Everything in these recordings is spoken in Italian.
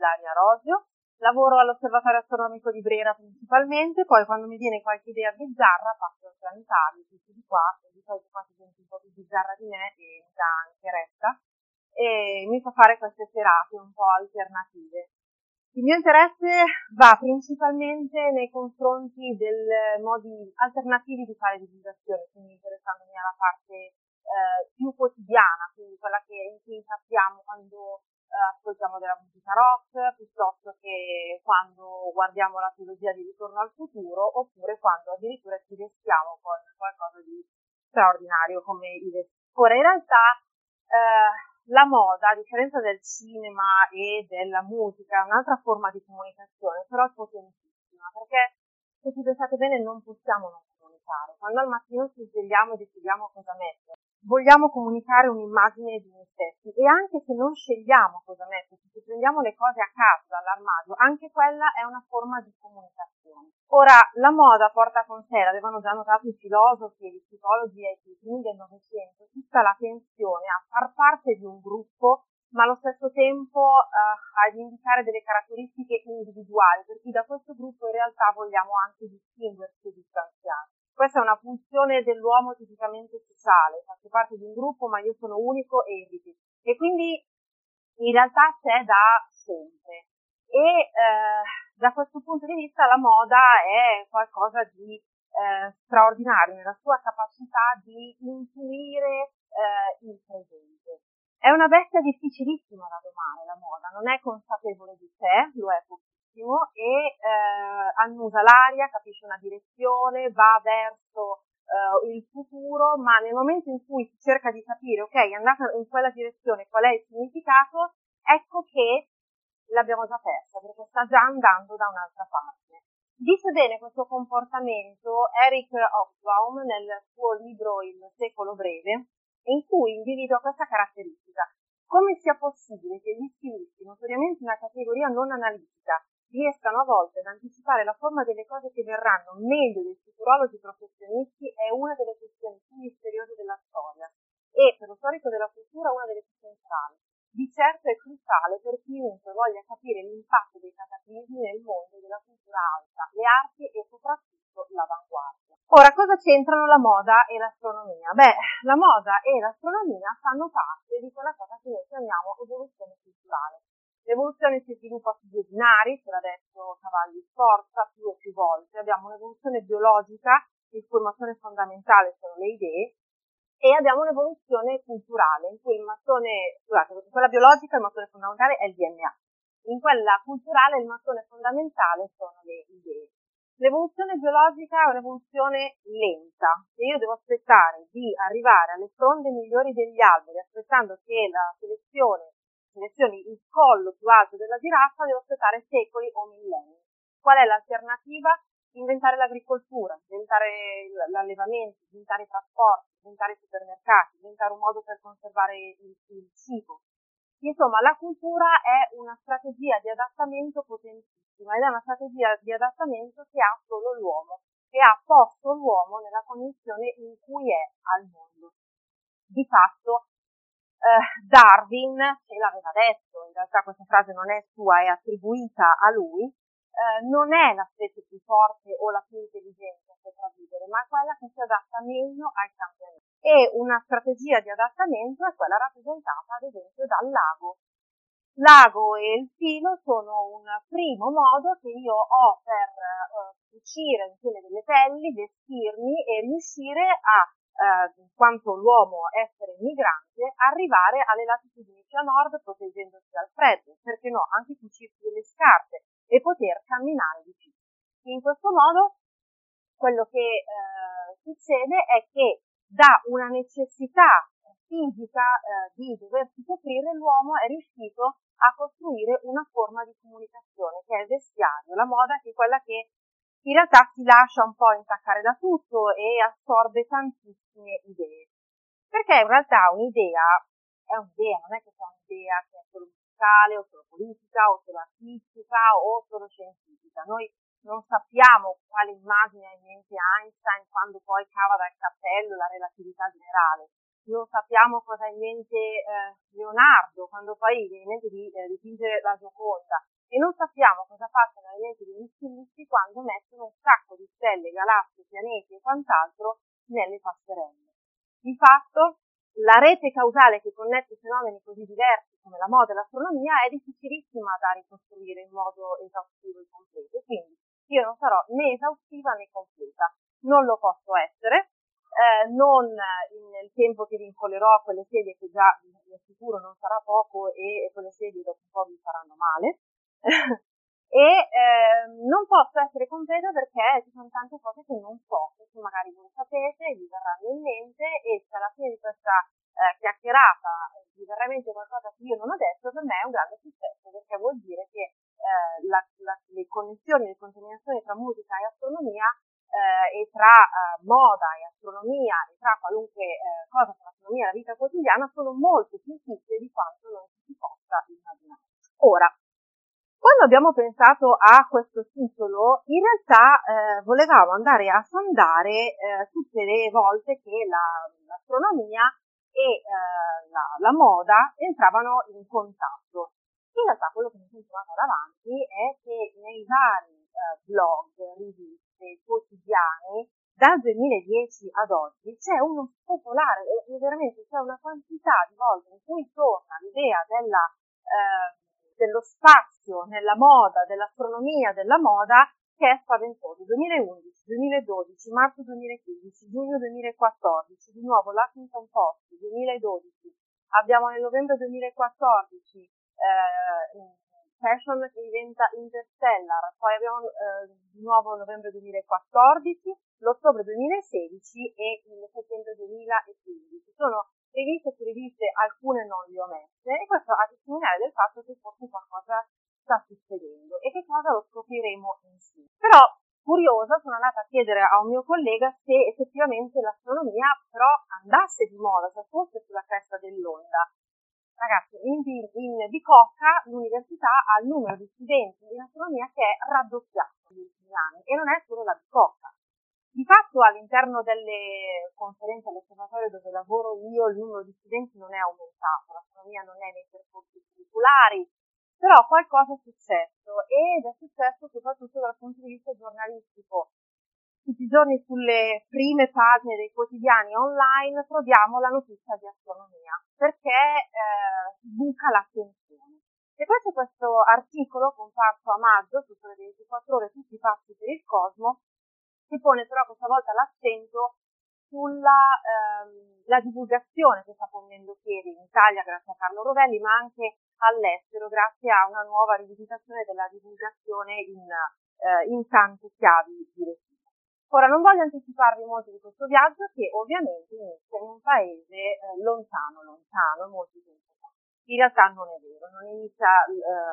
Daria Rosio, lavoro all'Osservatorio Astronomico di Brera principalmente, poi quando mi viene qualche idea bizzarra passo al planetario, tutti di qua, di solito qua si sente un po' più bizzarra di me e mi dà anche retta, e mi fa fare queste serate un po' alternative. Il mio interesse va principalmente nei confronti dei modi alternativi di fare divulgazione, quindi interessandomi alla parte più quotidiana, quindi quella in cui incappiamo quando ascoltiamo della musica rock, piuttosto che quando guardiamo la trilogia di Ritorno al futuro, oppure quando addirittura ci vestiamo con qualcosa di straordinario come i vestiti. Ora, in realtà la moda, a differenza del cinema e della musica, è un'altra forma di comunicazione, però è potentissima, perché se ci pensate bene non possiamo non comunicare. Quando al mattino ci svegliamo e decidiamo cosa mettere, vogliamo comunicare un'immagine di noi stessi, e anche se non scegliamo cosa mettere, se prendiamo le cose a caso dall'armadio, anche quella è una forma di comunicazione. Ora, la moda porta con sé, l'avevano già notato i filosofi e gli psicologi ai primi del Novecento, tutta la tensione a far parte di un gruppo, ma allo stesso tempo ad indicare delle caratteristiche individuali, per cui da questo gruppo in realtà vogliamo anche distinguerci e distanziarci. Questa è una funzione dell'uomo tipicamente sociale, faccio parte di un gruppo ma io sono unico e irripetibile. E quindi in realtà c'è da sempre. E da questo punto di vista la moda è qualcosa di straordinario nella sua capacità di intuire il presente. È una bestia difficilissima da domare la moda, non è consapevole di sé, lo è pochissimo, e annusa l'aria, capisce una direzione, va verso il futuro, ma nel momento in cui si cerca di capire, ok, è andata in quella direzione, qual è il significato, ecco che l'abbiamo già persa, perché sta già andando da un'altra parte. Dice bene questo comportamento Eric Hobsbawm nel suo libro Il secolo breve, in cui individua questa caratteristica. Come sia possibile che gli stilisti, notoriamente una categoria non analitica, riescano a volte ad anticipare la forma delle cose che verranno meglio dei futurologi professionisti è una delle questioni più misteriose della storia e, per lo storico della cultura, una delle più centrali. Di certo è cruciale per chiunque voglia capire l'impatto dei cataclismi nel mondo della cultura alta, le arti e soprattutto l'avanguardia. Ora, cosa c'entrano la moda e l'astronomia? Beh, la moda e l'astronomia fanno parte di quella cosa che noi chiamiamo evoluzione culturale. L'evoluzione si sviluppa su due binari, ce l'ha detto Cavalli Sforza più e più volte. Abbiamo un'evoluzione biologica, il cui mattone fondamentale sono le idee, e abbiamo un'evoluzione culturale, in cui quella biologica il mattone fondamentale è il DNA, in quella culturale il mattone fondamentale sono le idee. L'evoluzione biologica è un'evoluzione lenta, se io devo aspettare di arrivare alle fronde migliori degli alberi, aspettando che la selezioni il collo più alto della giraffa, devo aspettare secoli o millenni. Qual è l'alternativa? Inventare l'agricoltura, inventare l'allevamento, inventare i trasporti, inventare i supermercati, inventare un modo per conservare il cibo. Insomma, la cultura è una strategia di adattamento potentissima ed è una strategia di adattamento che ha solo l'uomo, che ha posto l'uomo nella condizione in cui è al mondo. Di fatto, Darwin ce l'aveva detto, in realtà questa frase non è sua, è attribuita a lui, non è la specie più forte o la più intelligente a sopravvivere, ma quella che si adatta meglio al cambiamento. E una strategia di adattamento è quella rappresentata, ad esempio, dal lago. L'ago e il filo sono un primo modo che io ho per cucire insieme delle pelli, vestirmi e riuscire a, quanto l'uomo essere migrante, arrivare alle latitudini più a nord proteggendosi dal freddo, perché no, anche cucirsi delle scarpe e poter camminare di più. In questo modo quello che succede è che da una necessità fisica di doversi coprire, l'uomo è riuscito a costruire una forma di comunicazione che è il vestiario, la moda, che è quella che in realtà si lascia un po' intaccare da tutto e assorbe tantissime idee. Perché in realtà un'idea è un'idea, non è che sia un'idea che è solo musicale o solo politica o solo artistica o solo scientifica. Noi non sappiamo quale immagine ha in mente Einstein quando poi cava dal cappello la relatività generale. non sappiamo cosa ha in mente Leonardo quando poi viene in mente di dipingere la Gioconda, e non sappiamo cosa passano nelle menti degli stilisti quando mettono un sacco di stelle, galassie, pianeti e quant'altro nelle passerelle. Di fatto, la rete causale che connette fenomeni così diversi come la moda e l'astronomia è difficilissima da ricostruire in modo esaustivo e completo, quindi io non sarò né esaustiva né completa, non lo posso essere, non nel tempo che vincolerò a quelle sedie che già vi assicuro non sarà poco, e quelle sedie dopo un po' vi faranno male. E non posso essere completa perché ci sono tante cose che non so, che magari voi sapete e vi verranno in mente, e se alla fine di questa chiacchierata vi verrà in mente qualcosa che io non ho detto, per me è un grande successo, perché vuol dire che le connessioni, le contaminazioni tra musica e astronomia e tra moda e astronomia e tra qualunque cosa con l'astronomia e la vita quotidiana sono molto più fitte di quanto non si possa immaginare. Ora, quando abbiamo pensato a questo titolo, in realtà volevamo andare a sondare tutte le volte che l'astronomia e la moda entravano in contatto. In realtà quello che mi sono trovata davanti è che nei vari blog, riviste, quotidiani, dal 2010 ad oggi c'è uno spopolare, veramente c'è una quantità di volte in cui torna l'idea dello spazio nella moda, dell'astronomia, della moda, che è spaventoso. 2011, 2012, marzo 2015, giugno 2014, di nuovo l'Huffington Post, 2012, abbiamo nel novembre 2014 Fashion che diventa Interstellar, poi abbiamo di nuovo novembre 2014, l'ottobre 2016 e il settembre 2015. Sono riviste su riviste, alcune non le ho messe, e questo a testimoniare del fatto che forse qualcosa sta succedendo. E che cosa lo scopriremo insieme. Però, curiosa, sono andata a chiedere a un mio collega se effettivamente l'astronomia però andasse di moda, se fosse sulla cresta dell'onda. Ragazzi, in Bicocca l'università ha il numero di studenti in astronomia che è raddoppiato negli ultimi anni, e non è solo la Bicocca. Di fatto all'interno delle conferenze all'osservatorio dove lavoro io il numero di studenti non è aumentato, l'astronomia non è nei percorsi curriculari, però qualcosa è successo, ed è successo soprattutto dal punto di vista giornalistico. Tutti i giorni sulle prime pagine dei quotidiani online troviamo la notizia di astronomia, perché buca l'attenzione. E poi c'è questo articolo comparso a maggio su Sole 24 Ore, tutti pazzi per il cosmo, che pone però questa volta l'accento sulla la divulgazione che sta prendendo piede in Italia grazie a Carlo Rovelli, ma anche all'estero grazie a una nuova rivisitazione della divulgazione in tante chiavi direttive. Ora, non voglio anticiparvi molto di questo viaggio, che ovviamente inizia in un paese lontano, molto tempo fa. In realtà non è vero, non inizia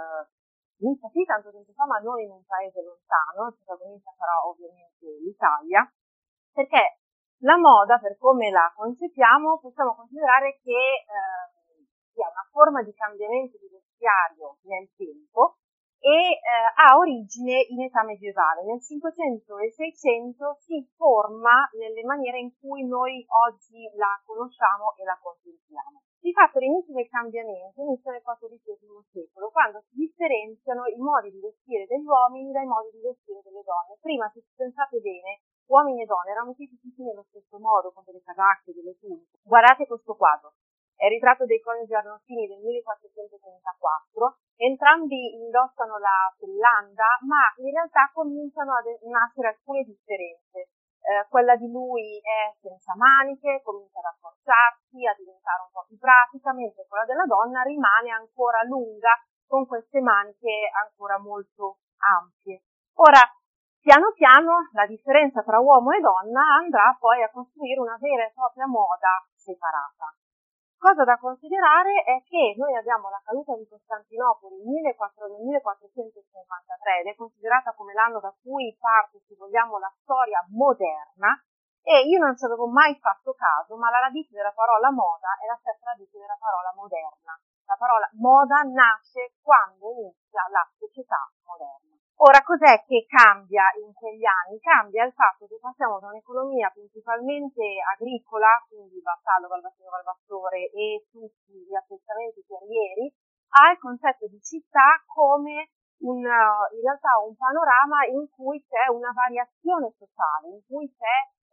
sì tanto tempo fa, ma non in un paese lontano. Il protagonista sarà ovviamente l'Italia, perché la moda, per come la concepiamo, possiamo considerare che sia una forma di cambiamento di vestiario nel tempo, e ha origine in età medievale. Nel 500 e 600 si forma nelle maniere in cui noi oggi la conosciamo e la contempliamo. Di fatto l'inizio del cambiamento inizia nel XIV secolo, quando si differenziano i modi di vestire degli uomini dai modi di vestire delle donne. Prima, se pensate bene, uomini e donne erano tutti nello stesso modo, con delle casacche, delle tuniche. Guardate questo quadro. È il ritratto dei coniugi Arnolfini del 1434, entrambi indossano la sellanda, ma in realtà cominciano a nascere alcune differenze. Quella di lui è senza maniche, comincia ad accorciarsi, a diventare un po' più pratica, mentre quella della donna rimane ancora lunga, con queste maniche ancora molto ampie. Ora, piano piano la differenza tra uomo e donna andrà poi a costruire una vera e propria moda separata. Cosa da considerare è che noi abbiamo la caduta di Costantinopoli nel 1453, ed è considerata come l'anno da cui parte, se vogliamo, la storia moderna, e io non ci avevo mai fatto caso, ma la radice della parola moda è la stessa radice della parola moderna. La parola moda nasce quando inizia la società moderna. Ora, cos'è che cambia in quegli anni? Cambia il fatto che passiamo da un'economia principalmente agricola, quindi Vassallo, Valvassino, Valvassore e tutti gli assestamenti terrieri, al concetto di città come in realtà un panorama in cui c'è una variazione sociale, in cui c'è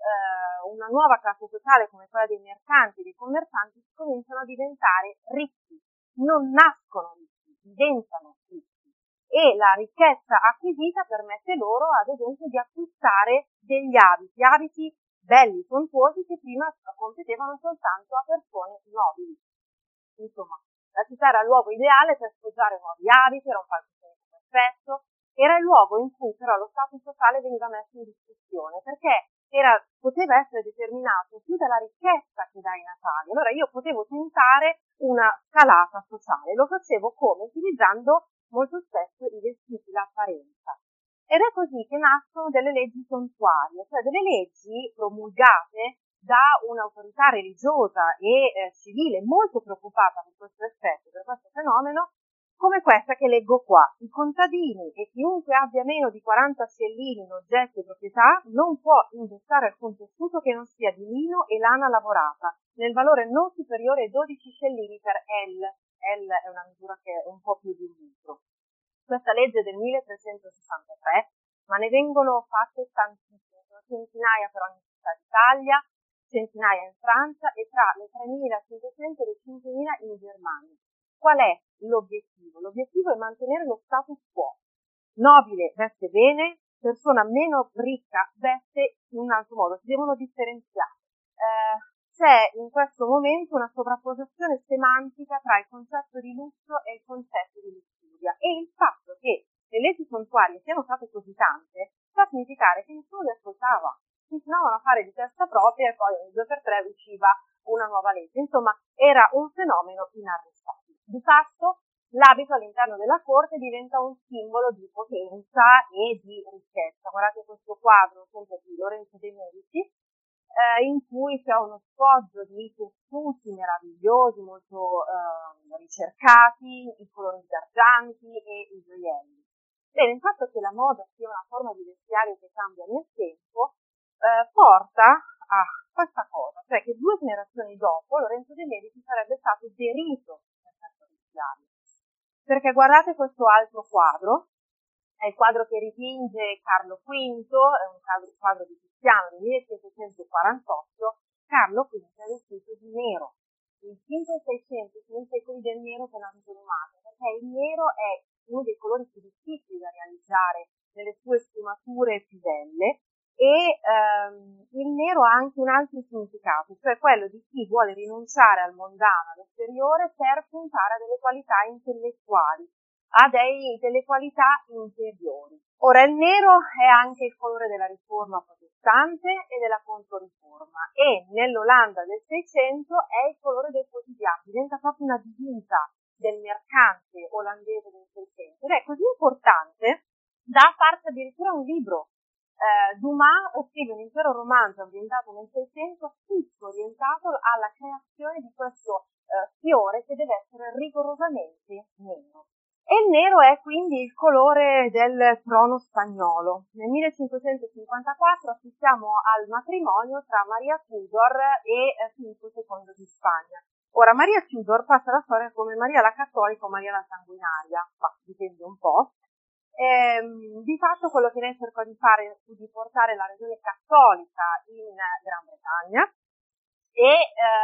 una nuova classe sociale come quella dei mercanti, dei commercianti, che cominciano a diventare ricchi, non nascono ricchi, diventano ricchi. E la ricchezza acquisita permette loro, ad esempio, di acquistare degli abiti belli, sontuosi, che prima competevano soltanto a persone nobili. Insomma, la città era il luogo ideale per sposare nuovi abiti, era un palcoscenico perfetto, era il luogo in cui però lo status sociale veniva messo in discussione, perché poteva essere determinato più dalla ricchezza che dai natali. Allora io potevo tentare una scalata sociale, lo facevo come? Utilizzando molto spesso i vestiti, l'apparenza. Ed è così che nascono delle leggi sontuarie, cioè delle leggi promulgate da un'autorità religiosa e civile molto preoccupata per questo effetto, per questo fenomeno, come questa che leggo qua. I contadini e chiunque abbia meno di 40 scellini in oggetti e proprietà non può indossare alcun tessuto che non sia di lino e lana lavorata, nel valore non superiore ai 12 scellini per L. L è una misura che è un po' più di un litro. Questa legge è del 1363, ma ne vengono fatte tantissime, sono centinaia per ogni città d'Italia, centinaia in Francia e tra le 3.500 e le 5.000 in Germania. Qual è l'obiettivo? L'obiettivo è mantenere lo status quo. Nobile veste bene, persona meno ricca veste in un altro modo, si devono differenziare. C'è in questo momento una sovrapposizione semantica tra il concetto di lusso e il concetto di lussuria, e il fatto che le leggi sontuarie siano state così tante fa significare che nessuno le ascoltava, continuavano a fare di testa propria e poi ogni 2x3 usciva una nuova legge. Insomma, era un fenomeno inarrestabile. Di fatto l'abito all'interno della corte diventa un simbolo di potenza e di ricchezza. Guardate questo quadro sempre di Lorenzo de' Medici, in cui c'è uno sfoggio di tessuti meravigliosi, molto ricercati, i colori d'argenti e i gioielli. Bene, il fatto che la moda sia una forma di vestiario che cambia nel tempo porta a questa cosa, cioè che 2 generazioni dopo Lorenzo de' Medici sarebbe stato derito nel senso vestiario. Perché guardate questo altro quadro, è il quadro che dipinge Carlo V, è un quadro di Tiziano del 1548. Carlo V è vestito di nero. Il 500 e 600 sono i secoli del nero che non risolumate, perché il nero è uno dei colori più difficili da realizzare nelle sue sfumature più belle, e il nero ha anche un altro significato, cioè quello di chi vuole rinunciare al mondano, all'esteriore, per puntare a delle qualità intellettuali, a delle qualità interiori. Ora, il nero è anche il colore della riforma protestante e della controriforma, e nell'Olanda del 600 è il colore dei quotidiani, diventa proprio una divisa del mercante olandese del 600, ed è così importante da farsi addirittura un libro. Dumas scrive un intero romanzo ambientato nel 600, tutto orientato alla creazione di questo fiore che deve essere rigorosamente nero. E il nero è quindi il colore del trono spagnolo. Nel 1554 assistiamo al matrimonio tra Maria Tudor e Filippo II di Spagna. Ora, Maria Tudor passa la storia come Maria la Cattolica o Maria la Sanguinaria, ma dipende un po'. Di fatto quello che lei cercò di fare fu di portare la religione cattolica in Gran Bretagna, e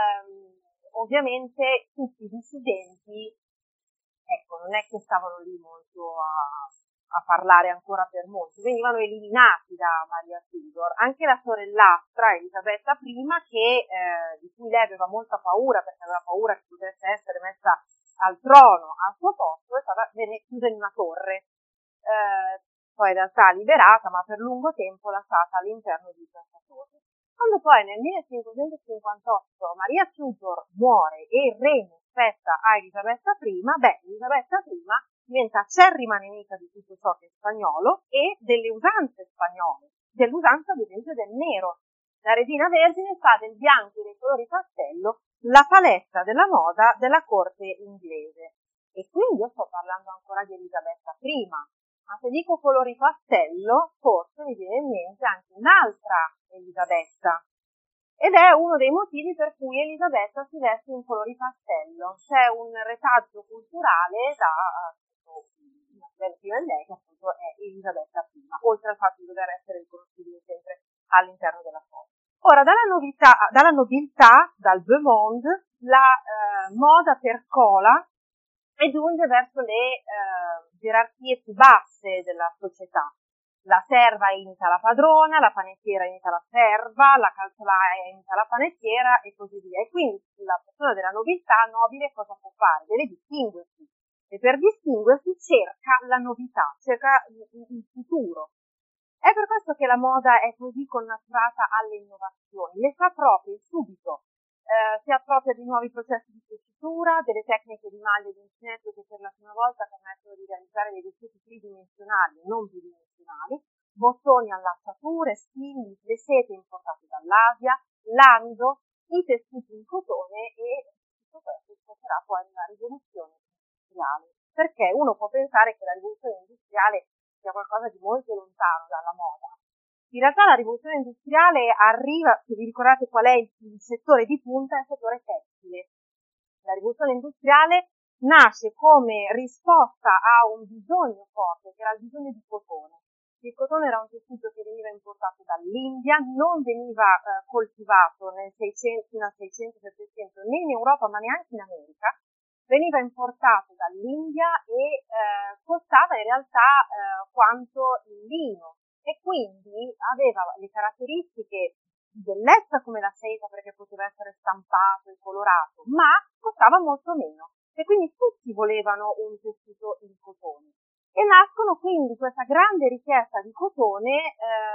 ovviamente tutti i dissidenti, ecco, non è che stavano lì molto a parlare ancora per molto, venivano eliminati da Maria Tudor. Anche la sorellastra Elisabetta I, di cui lei aveva molta paura, perché aveva paura che potesse essere messa al trono al suo posto, venne chiusa in una torre, poi in realtà liberata, ma per lungo tempo lasciata all'interno di questa torre. Quando poi nel 1558 Maria Tudor muore e il regno spetta a Elisabetta I, Elisabetta I diventa acerrima nemica di tutto ciò che è spagnolo e delle usanze spagnole, dell'usanza ad esempio del nero. La Regina Vergine fa del bianco e dei colori pastello la paletta della moda della corte inglese. E quindi io sto parlando ancora di Elisabetta I, ma se dico colori pastello, forse mi viene in mente anche un'altra Elisabetta. Ed è uno dei motivi per cui Elisabetta si veste in colori pastello. C'è un retaggio culturale del prima e lei, che appunto è Elisabetta I, oltre al fatto di dover essere riconoscibile sempre all'interno della foto. Ora, dalla nobiltà, dal beau monde, la moda percola e giunge verso le gerarchie più basse della società. La serva imita la padrona, la panettiera imita la serva, la calzolaia imita la panettiera e così via. E quindi la persona della nobiltà nobile cosa può fare? Deve distinguersi. E per distinguersi cerca la novità, cerca il futuro. È per questo che la moda è così connaturata alle innovazioni, le fa proprie subito. Si appropria di nuovi processi di tessitura, delle tecniche di maglia e di uncinetto che per la prima volta permettono di realizzare dei vestiti tridimensionali e non bidimensionali, bottoni a lacciature, spilli, le sete importate dall'Asia, l'amido, i tessuti in cotone e tutto questo porterà poi alla rivoluzione industriale. Perché uno può pensare che la rivoluzione industriale sia qualcosa di molto lontano dalla moda. In realtà la rivoluzione industriale arriva, se vi ricordate qual è il settore di punta, è il settore tessile. La rivoluzione industriale nasce come risposta a un bisogno forte, che era il bisogno di cotone. Il cotone era un tessuto che veniva importato dall'India, non veniva coltivato nel 600, fino al 600-700 né in Europa ma neanche in America, veniva importato dall'India e costava in realtà quanto il lino e quindi aveva le caratteristiche di bellezza come la seta perché poteva essere stampato e colorato, ma costava molto meno e quindi tutti volevano un tessuto in cotone. E nascono quindi questa grande richiesta di cotone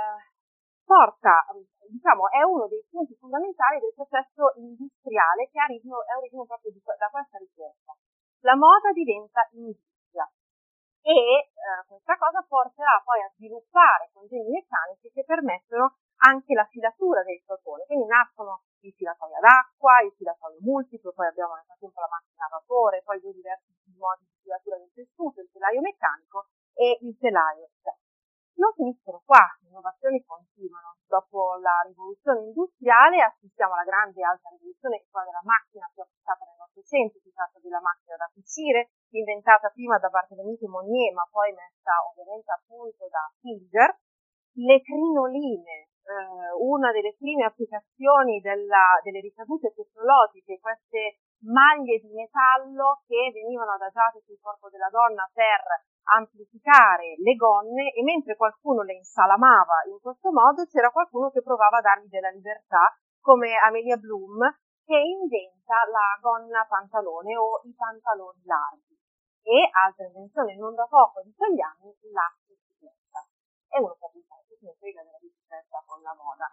è uno dei punti fondamentali del processo industriale che è origine proprio da questa richiesta. La moda diventa industria e questa cosa porterà poi a sviluppare congegni meccanici che permettono anche la filatura del cotone. Quindi nascono il filatoio ad acqua, il filatoio multiplo, poi abbiamo nel frattempo la macchina a vapore, poi due diversi modi di filatura del tessuto, il telaio meccanico e il telaio stesso. Non finiscono qua, le innovazioni continuano. Dopo la rivoluzione industriale assistiamo alla grande e alta rivoluzione che è quella della macchina più applicata nell'Ottocento, si tratta della macchina da cucire, inventata prima da Barthélemy Monnier ma poi messa ovviamente a punto da Singer. Le crinoline, una delle prime applicazioni delle ricadute tecnologiche, queste maglie di metallo che venivano adagiate sul corpo della donna per amplificare le gonne e mentre qualcuno le insalamava in questo modo c'era qualcuno che provava a dargli della libertà come Amelia Bloom che inventa la gonna pantalone o i pantaloni larghi e altra invenzione non da poco di quegli anni la bicicletta e uno può pensare che ne frega della bicicletta con la moda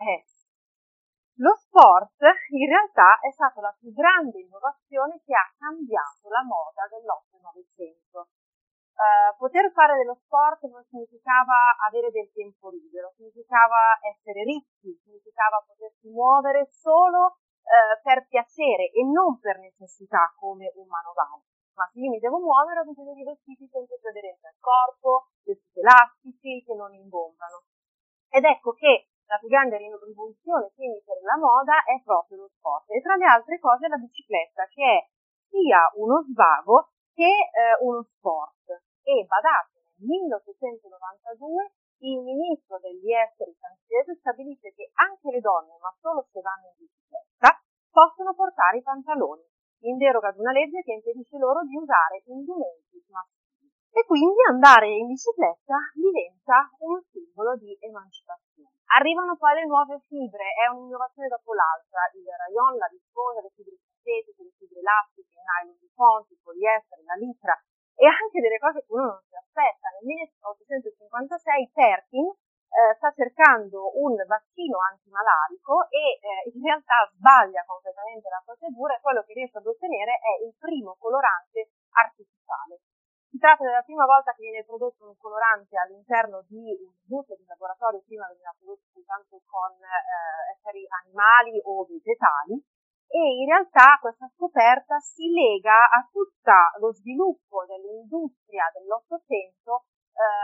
lo sport in realtà è stata la più grande innovazione che ha cambiato la moda dell'8 e 900. Poter fare dello sport non significava avere del tempo libero, significava essere ricchi, significava potersi muovere solo per piacere e non per necessità come un manovale. Ma se io mi devo muovere ho bisogno di vestiti senza aderenti al corpo, vestiti elastici che non ingombrano. Ed ecco che la più grande rivoluzione quindi per la moda è proprio lo sport e tra le altre cose la bicicletta che è sia uno svago che uno sport e badate nel 1892 il ministro degli esteri francese stabilisce che anche le donne ma solo se vanno in bicicletta possono portare i pantaloni in deroga ad una legge che impedisce loro di usare indumenti maschili e quindi andare in bicicletta diventa un simbolo di emancipazione. Arrivano poi le nuove fibre, è un'innovazione dopo l'altra, il rayon, la viscosa, le fibre sintetiche, le fibre elastiche, il nylon di fonte, il poliestere, la licra e anche delle cose che uno non si aspetta. Nel 1856 Perkin sta cercando un vaccino antimalarico e in realtà sbaglia completamente la procedura e quello che riesce ad ottenere è il primo colorante artificiale. Si tratta della prima volta che viene prodotto un colorante all'interno di un busto di laboratorio, prima veniva prodotto soltanto con esseri animali o vegetali, e in realtà questa scoperta si lega a tutto lo sviluppo dell'industria dell'Ottocento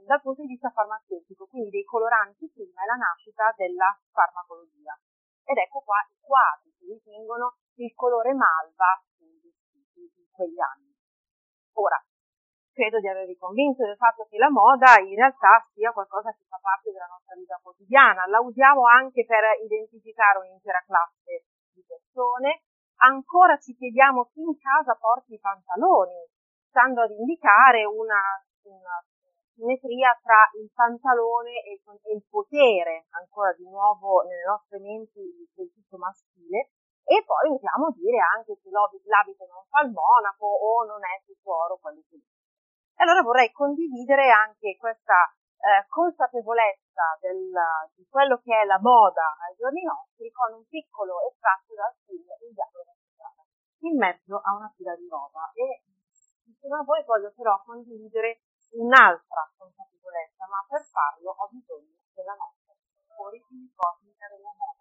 dal punto di vista farmaceutico, quindi dei coloranti prima e la nascita della farmacologia. Ed ecco qua i quadri che distinguono il colore malva sui vestiti in quegli anni. Ora, credo di avervi convinto del fatto che la moda in realtà sia qualcosa che fa parte della nostra vita quotidiana. La usiamo anche per identificare un'intera classe di persone. Ancora ci chiediamo chi in casa porti i pantaloni, stando ad indicare una simmetria tra il pantalone e il potere, ancora di nuovo nelle nostre menti del tutto maschile. E poi usiamo dire anche che l'abito non fa il monaco o non è tutto oro quello che dice. E allora vorrei condividere anche questa consapevolezza di quello che è la moda ai giorni nostri con un piccolo estratto dal film Il diavolo veste Prada, in mezzo a una fila di roba. E insieme a voi voglio però condividere un'altra consapevolezza, ma per farlo ho bisogno della nostra origine cosmica della moda.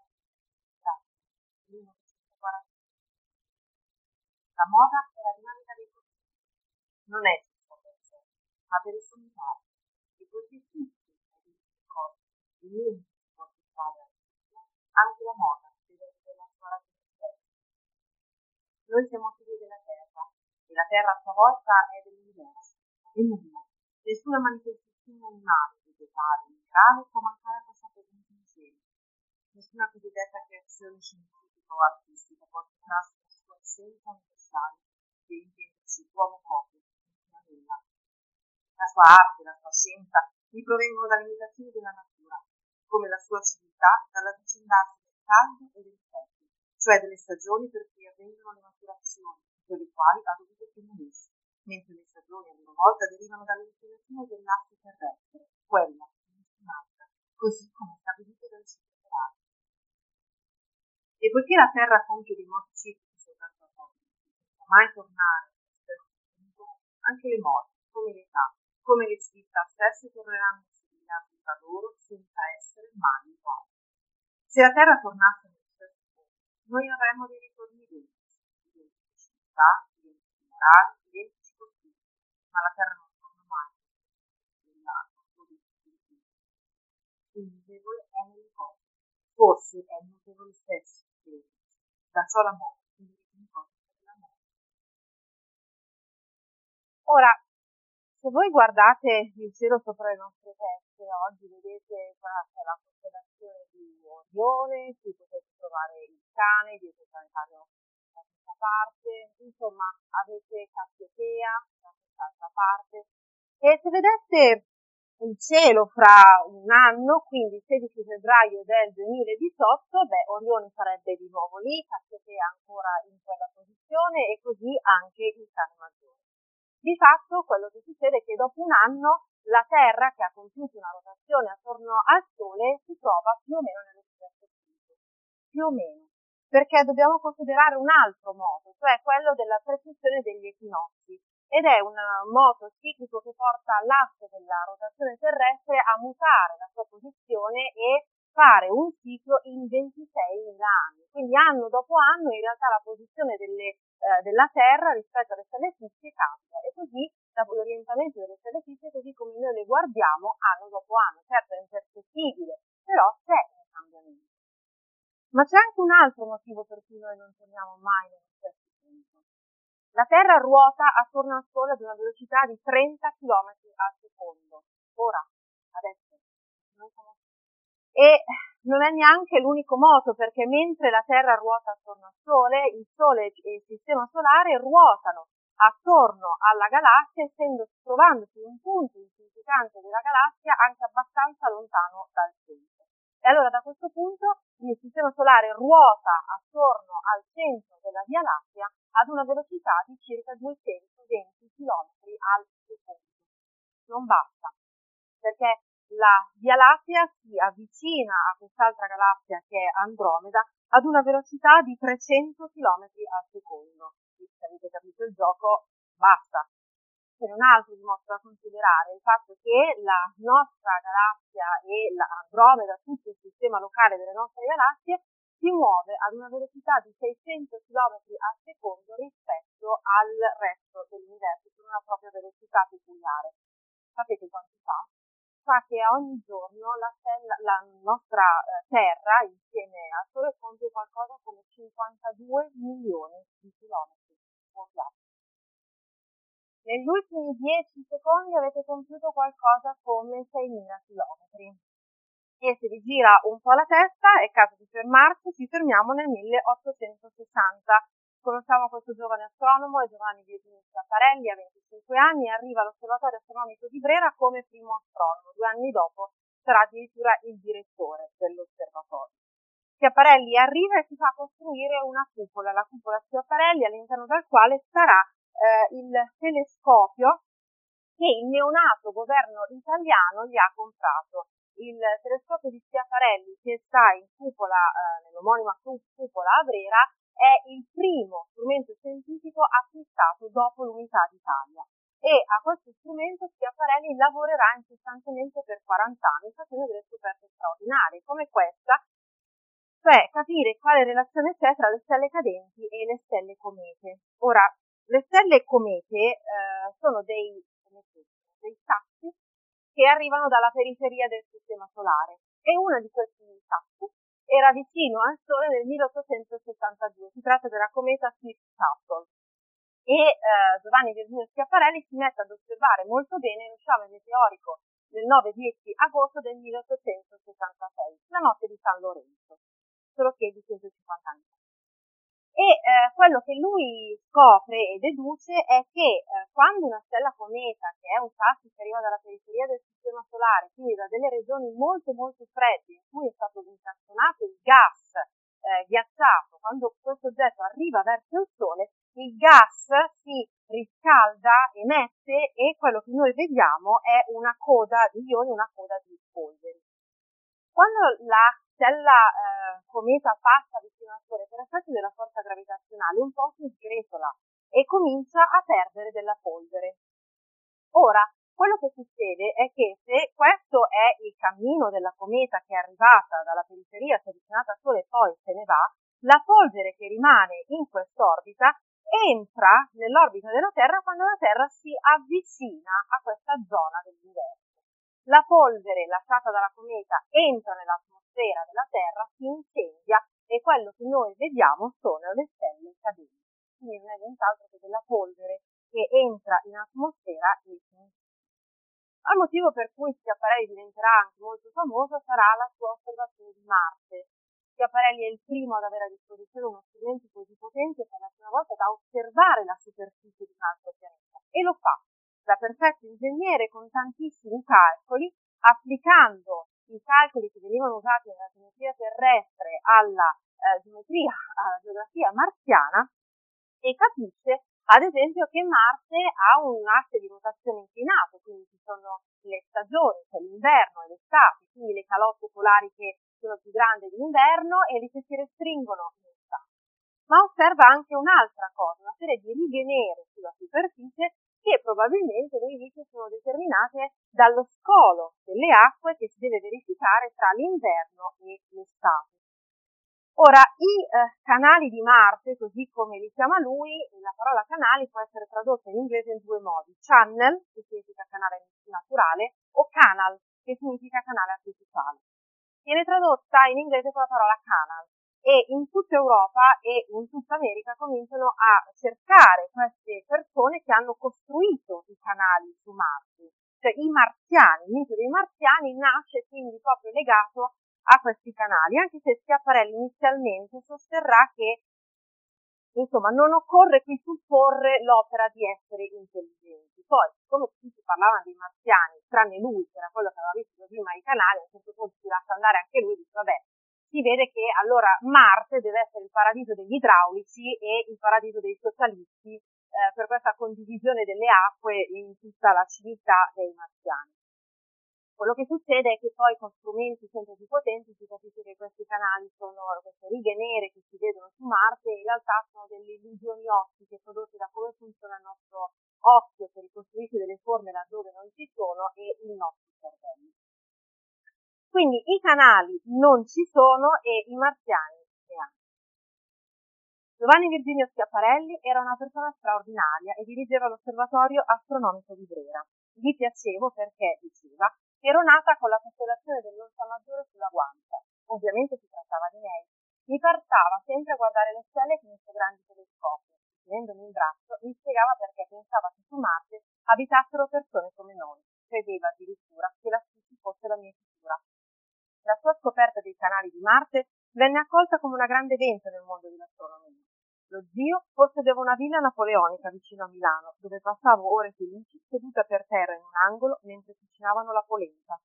La moda è la dinamica dei costumi, non è giusto per sé, ma per esprimerare i così tutti i cose, niente si può fare a tutto, anche la moda deve avere la sua ragione stessa. Noi siamo figli della Terra, e la Terra a sua volta è dell'universo, e nulla, nessuna manifestazione animale, vegetale, minerale può mancare a questa presenza insieme. Nessuna cosiddetta creazione scientifica o artistica può trasformare la sua essenza universale che intendersi uomo copio, non nulla. La sua arte, la sua scienza gli provengono dalle imitazioni della natura, come la sua civiltà dall'avvicinarsi del caldo e del freddo, cioè delle stagioni per cui avvengono le maturazioni, per le quali ha dovuto tenersi, mentre le stagioni a loro volta derivano dall'inclinazione dell'asse terrestre, quella, nessun'altra, così come stabilito dal ciclo solare. E poiché la Terra compie dei modi ciclici soltanto a poco, non mai tornare a stesso punto, anche le mode, come l'età, come le civiltà stesse torneranno a somigliarsi tra loro senza essere mai uguali. Se la Terra tornasse nello stesso punto, noi avremmo dei ritorni identici civiltà, identici morali, identici costumi, ma la Terra non torna mai nell'invisibile è nelle cose, forse è il notevole stesso, da sola moda, quindi della moda. Ora, se voi guardate il cielo sopra le nostre teste, oggi vedete c'è la costellazione di Orione, qui potete trovare il cane, dietro il planetario da questa parte, insomma avete Cassiopea da quest'altra parte. E se vedeste il cielo fra un anno, quindi il 16 febbraio del 2018, Orione sarebbe di nuovo lì, Cassiopea ancora in quella posizione e così anche il cane maggiore. Di fatto quello che succede è che dopo un anno la Terra, che ha compiuto una rotazione attorno al Sole, si trova più o meno nello stesso punto. Più o meno. Perché dobbiamo considerare un altro modo, cioè quello della precessione degli equinozi. Ed è un moto ciclico che porta l'asse della rotazione terrestre a mutare la sua posizione e fare un ciclo in 26.000 anni. Quindi anno dopo anno in realtà la posizione della Terra rispetto alle stelle fisse cambia e così l'orientamento delle stelle fisse così come noi le guardiamo anno dopo anno. Certo è impercettibile, però c'è un cambiamento. Ma c'è anche un altro motivo per cui noi non torniamo mai nello stesso punto. La Terra ruota attorno al Sole ad una velocità di 30 km al secondo. Ora, adesso, noi siamo... E non è neanche l'unico moto, perché mentre la Terra ruota attorno al Sole, il Sole e il Sistema Solare ruotano attorno alla galassia, trovandosi in un punto insignificante della galassia anche abbastanza lontano dal centro. E allora da questo punto il Sistema Solare ruota attorno al centro della Via Lattea ad una velocità di circa 220 km al secondo. Non basta, perché la Via Lattea si avvicina a quest'altra galassia che è Andromeda ad una velocità di 300 km al secondo. Se avete capito il gioco, basta. Ce n'è un altro di modo da considerare, il fatto che la nostra galassia e l'Andromeda, tutto il sistema locale delle nostre galassie, si muove ad una velocità di 600 km al secondo rispetto al resto dell'universo, con una propria velocità peculiare. Sapete quanto fa? fa che ogni giorno la nostra Terra, insieme al Sole, compie qualcosa come 52 milioni di chilometri quadrati. Negli ultimi 10 secondi avete compiuto qualcosa come 6.000 chilometri. E se vi gira un po' la testa, è caso di fermarci, ci fermiamo nel 1860. Conosciamo questo giovane astronomo, è Giovanni Virginio Schiaparelli, ha 25 anni e arriva all'Osservatorio Astronomico di Brera come primo astronomo. 2 anni dopo sarà addirittura il direttore dell'osservatorio. Schiaparelli arriva e si fa costruire una cupola, la cupola Schiaparelli, all'interno del quale sarà il telescopio che il neonato governo italiano gli ha comprato. Il telescopio di Schiaparelli, che sta in cupola, nell'omonima cupola a Brera, è il primo strumento scientifico acquistato dopo l'Unità d'Italia. E a questo strumento Schiaparelli lavorerà incessantemente per 40 anni, facendo delle scoperte straordinarie, come questa, cioè capire quale relazione c'è tra le stelle cadenti e le stelle comete. Ora, le stelle comete sono dei sassi che arrivano dalla periferia del sistema solare, e uno di questi sassi era vicino al Sole nel 1872. Si tratta della cometa Swift-Castle. E Giovanni Virginio Schiaparelli si mette ad osservare molto bene lo sciame meteorico del 9-10 agosto del 1876, la notte di San Lorenzo, solo che di 150 anni fa. E quello che lui scopre e deduce è che quando una stella cometa, che è un sasso che arriva dalla periferia del sistema solare, quindi da delle regioni molto molto fredde, in cui è stato incassionato il gas ghiacciato, quando questo oggetto arriva verso il Sole, il gas si riscalda, emette, e quello che noi vediamo è una coda di ioni, una coda di polveri. Quando la stella cometa passa vicino al Sole, per effetto della forza gravitazionale, un po' si sgretola e comincia a perdere della polvere. Ora, quello che succede è che se questo è il cammino della cometa che è arrivata dalla periferia, si è avvicinata al Sole e poi se ne va, la polvere che rimane in quest'orbita entra nell'orbita della Terra quando la Terra si avvicina a questa zona dell'universo. La polvere lasciata dalla cometa entra nell'atmosfera della Terra, si incendia, e quello che noi vediamo sono le stelle cadenti. Quindi non è nient'altro che della polvere che entra in atmosfera e si incendia. Il motivo per cui Schiaparelli diventerà anche molto famoso sarà la sua osservazione di Marte. Schiaparelli è il primo ad avere a disposizione uno strumento così potente per la prima volta da osservare la superficie di un altro pianeta, e lo fa da perfetto ingegnere con tantissimi calcoli, applicando i calcoli che venivano usati nella geometria terrestre alla geografia marziana, e capisce ad esempio che Marte ha un asse di rotazione inclinato, quindi ci sono le stagioni, c'è l'inverno e l'estate, quindi le calotte polari che sono più grandi d'inverno e le che si restringono in estate. Ma osserva anche un'altra cosa, una serie di righe nere sulla superficie che probabilmente lui dice sono determinate dallo scolo delle acque che si deve verificare tra l'inverno e l'estate. Ora, i canali di Marte, così come li chiama lui, la parola canali può essere tradotta in inglese in due modi: channel, che significa canale naturale, o canal, che significa canale artificiale. Viene tradotta in inglese con la parola canal, e in tutta Europa e in tutta America cominciano a cercare queste persone che hanno costruito i canali su Marte. Cioè i marziani, il mito dei marziani nasce quindi proprio legato a questi canali, anche se Schiaparelli inizialmente sosterrà che insomma non occorre qui supporre l'opera di esseri intelligenti. Poi, siccome tutti parlavano dei marziani, tranne lui, che era quello che aveva visto prima i canali, a un certo punto si lascia andare anche lui e dice vabbè, si vede che allora Marte deve essere il paradiso degli idraulici e il paradiso dei socialisti per questa condivisione delle acque in tutta la civiltà dei marziani. Quello che succede è che poi con strumenti sempre più potenti si capisce che questi canali sono queste righe nere che si vedono su Marte, in realtà sono delle illusioni ottiche prodotte da come funziona il nostro occhio, che ricostruisce delle forme laddove non ci sono, e il nostro cervello. Quindi i canali non ci sono e i marziani neanche. Giovanni Virginio Schiaparelli era una persona straordinaria e dirigeva l'Osservatorio Astronomico di Brera. Gli piacevo perché, diceva, Ero nata con la costellazione dell'Orsa Maggiore sulla guancia. Ovviamente si trattava di lei. Mi portava sempre a guardare le stelle con il suo grande telescopio. Tenendomi in braccio, mi spiegava perché pensava che su Marte abitassero persone come noi. Credeva addirittura che lassù ci fosse la mia futura. La sua scoperta dei canali di Marte venne accolta come una grande evento nel mondo dell'astronomia. Lo zio possedeva una villa napoleonica vicino a Milano, dove passavo ore felici seduta per terra in un angolo mentre cucinavano la polenta.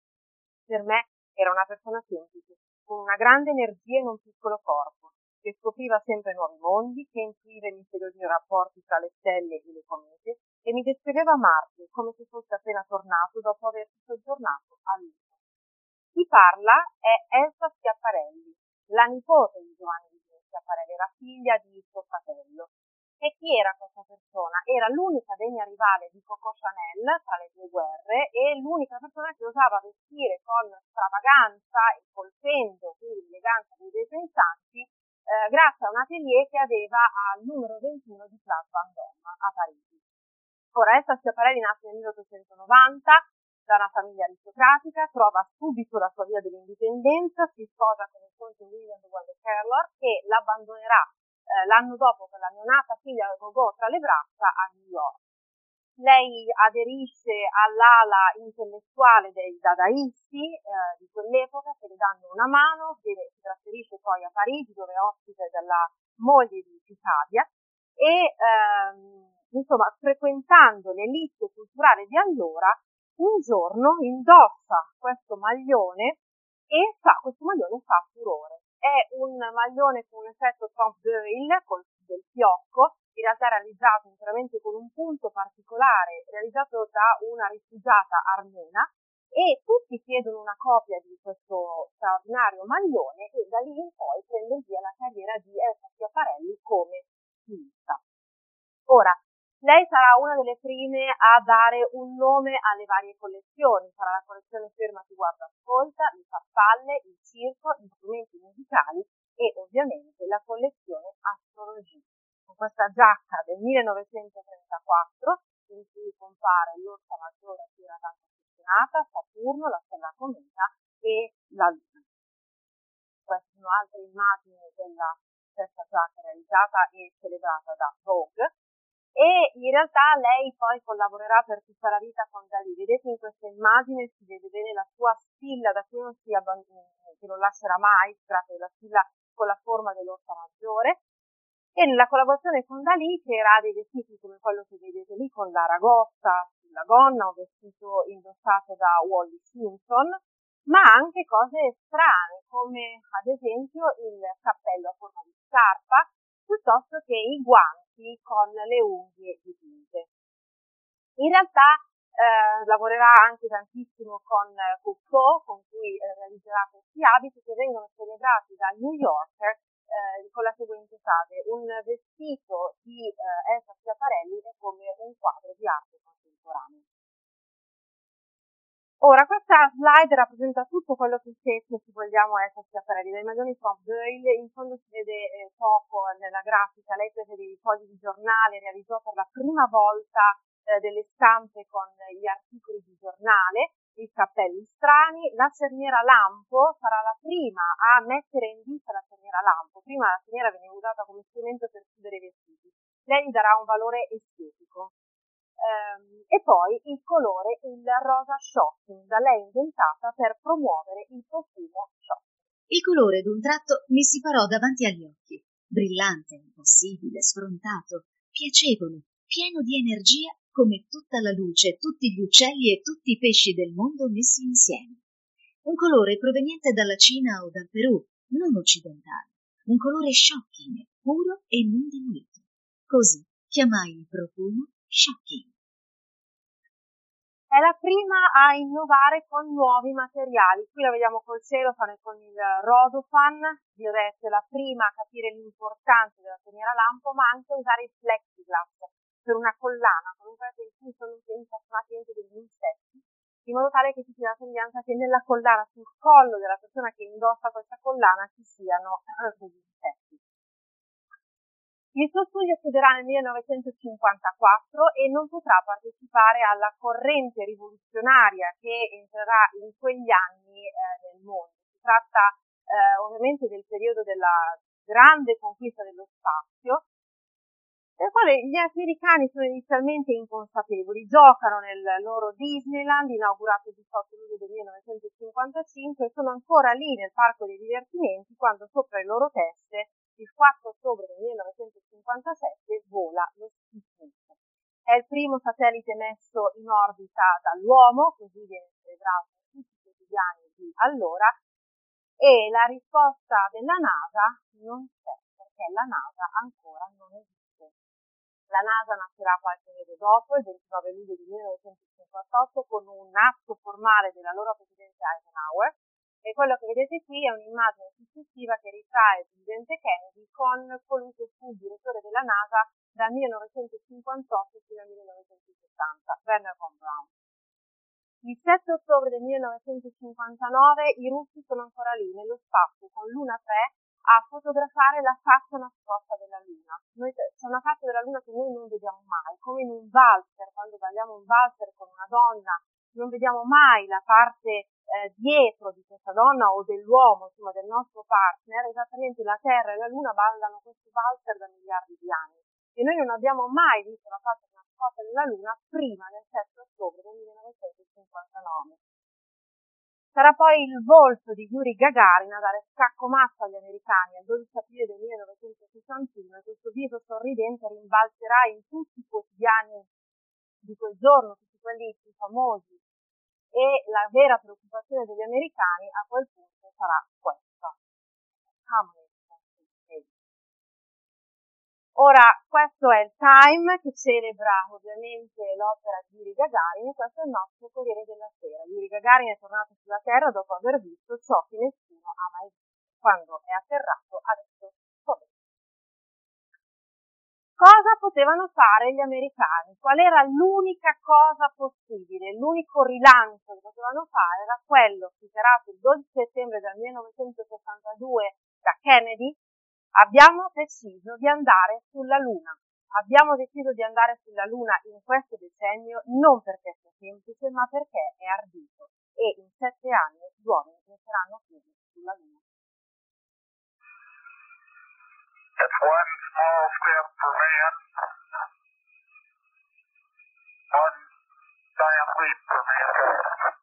Per me era una persona semplice, con una grande energia in un piccolo corpo, che scopriva sempre nuovi mondi, che intuiva i misteriosi rapporti tra le stelle e le comete, e mi descriveva Marte come se fosse appena tornato dopo averci soggiornato a lungo. Chi parla è Elsa Schiaparelli, la nipote di Giovanni Di Schiaparelli, era figlia di suo fratello. E chi era questa persona? Era l'unica degna rivale di Coco Chanel tra le due guerre e l'unica persona che osava vestire con stravaganza e colpendo l'eleganza dei suoi pensanti grazie a un atelier che aveva al numero 21 di Place Vendôme a Parigi. Ora, Elsa Schiaparelli nasce nel 1890 da una famiglia aristocratica, trova subito la sua via dell'indipendenza, si sposa con il conte William de Waldeck-Carroll che l'abbandonerà l'anno dopo con la neonata figlia Gogò tra le braccia a New York. Lei aderisce all'ala intellettuale dei dadaisti di quell'epoca che le danno una mano, si trasferisce poi a Parigi dove è ospite della moglie di Picabia e insomma frequentando l'elite culturale di allora un giorno indossa questo maglione e questo maglione fa furore. È un maglione con un effetto Trompe d'œil, del fiocco, in realtà realizzato interamente con un punto particolare, realizzato da una rifugiata armena, e tutti chiedono una copia di questo straordinario maglione e da lì in poi prende via la carriera di Elsa Schiaparelli come stilista. Ora, lei sarà una delle prime a dare un nome alle varie collezioni, sarà la collezione Fermati, guarda, ascolta, le farfalle, il circo, gli strumenti musicali e ovviamente la collezione Astrologie. Con questa giacca del 1934 in cui compare l'Orsa Maggiore a cui era tanto affezionata, Saturno, la stella cometa e la Luna. Queste sono altre immagini della stessa giacca realizzata e celebrata da Vogue. E in realtà lei poi collaborerà per tutta la vita con Dalì. Vedete in questa immagine si vede bene la sua spilla da cui non si che non lascerà mai, si tratta della spilla con la forma dell'Orsa Maggiore. E nella collaborazione con Dalì c'era dei vestiti come quello che vedete lì con la ragosta sulla gonna, un vestito indossato da Wally Simpson, ma anche cose strane come ad esempio il cappello a forma di scarpa piuttosto che i guanti con le unghie dipinte. In realtà lavorerà anche tantissimo con Cousteau, con cui realizzerà questi abiti che vengono celebrati da New Yorker con la seguente frase: un vestito di Elsa Schiaparelli è come un quadro di arte contemporanea. Ora, questa slide rappresenta tutto quello che fece, se vogliamo, Elsa Schiaparelli. Dai maglioni Trompe d'œil, in fondo si vede poco nella grafica, lei prese dei fogli di giornale, realizzò per la prima volta delle stampe con gli articoli di giornale, i cappelli strani, la cerniera lampo sarà la prima a mettere in vista la cerniera lampo. Prima la cerniera veniva usata come strumento per chiudere i vestiti. Lei gli darà un valore estetico. E poi il colore, il rosa shocking, da lei inventata per promuovere il profumo shocking. Il colore d'un tratto mi si parò davanti agli occhi, brillante, impossibile, sfrontato, piacevole, pieno di energia come tutta la luce, tutti gli uccelli e tutti i pesci del mondo messi insieme. Un colore proveniente dalla Cina o dal Perù, non occidentale, un colore shocking, puro e non diluito. Così chiamai il profumo shocking. È la prima a innovare con nuovi materiali. Qui la vediamo col celofane con il Rodofan, vi ho detto, è la prima a capire l'importanza della cerniera lampo, ma anche a usare il plexiglass per una collana, con un pezzo in cui sono incastonati dentro degli insetti, in modo tale che ci sia la sembianza che nella collana, sul collo della persona che indossa questa collana, ci siano degli insetti. Il suo studio chiuderà nel 1954 e non potrà partecipare alla corrente rivoluzionaria che entrerà in quegli anni nel mondo. Si tratta ovviamente del periodo della grande conquista dello spazio, del quale gli americani sono inizialmente inconsapevoli, giocano nel loro Disneyland, inaugurato il 18 luglio del 1955, e sono ancora lì nel parco dei divertimenti quando sopra le loro teste, il 4 ottobre del 1957, vola lo Sputnik. È il primo satellite messo in orbita dall'uomo, così viene celebrato in tutti i quotidiani di allora, e la risposta della NASA non c'è, perché la NASA ancora non esiste. La NASA nascerà qualche mese dopo, il 29 luglio del 1958, con un atto formale della allora presidente Eisenhower, e quello che vedete qui è un'immagine successiva che ritrae il presidente Kennedy con colui che fu il direttore della NASA dal 1958 fino al 1970, Wernher von Braun. Il 7 ottobre del 1959 i russi sono ancora lì, nello spazio, con Luna 3, a fotografare la faccia nascosta della Luna. C'è una faccia della Luna che noi non vediamo mai, come in un valzer, quando balliamo un valzer con una donna, non vediamo mai la parte dietro di questa donna o dell'uomo, insomma del nostro partner. Esattamente la Terra e la Luna ballano questo valzer da miliardi di anni. E noi non abbiamo mai visto la faccia nascosta della Luna prima del 7 ottobre del 1959. Sarà poi il volto di Yuri Gagarin a dare scacco matto agli americani al 12 aprile del 1961, e questo viso sorridente rimbalzerà in tutti i quotidiani di quel giorno, tutti quelli più famosi, e la vera preoccupazione degli americani a quel punto sarà questa. Ora, questo è il Time che celebra ovviamente l'opera di Yuri Gagarin, e questo è il nostro Corriere della Sera. Yuri Gagarin è tornato sulla Terra dopo aver visto ciò che nessuno ha mai visto. Quando è atterrato, adesso so. Cosa potevano fare gli americani? Qual era l'unica cosa possibile? L'unico rilancio che potevano fare era quello dichiarato il 12 settembre del 1962 da Kennedy: abbiamo deciso di andare sulla Luna. Abbiamo deciso di andare sulla Luna in questo decennio non perché sia semplice, ma perché è ardito, e in 7 anni gli uomini metteranno piedi sulla Luna. It's one small step for man, one giant leap for mankind.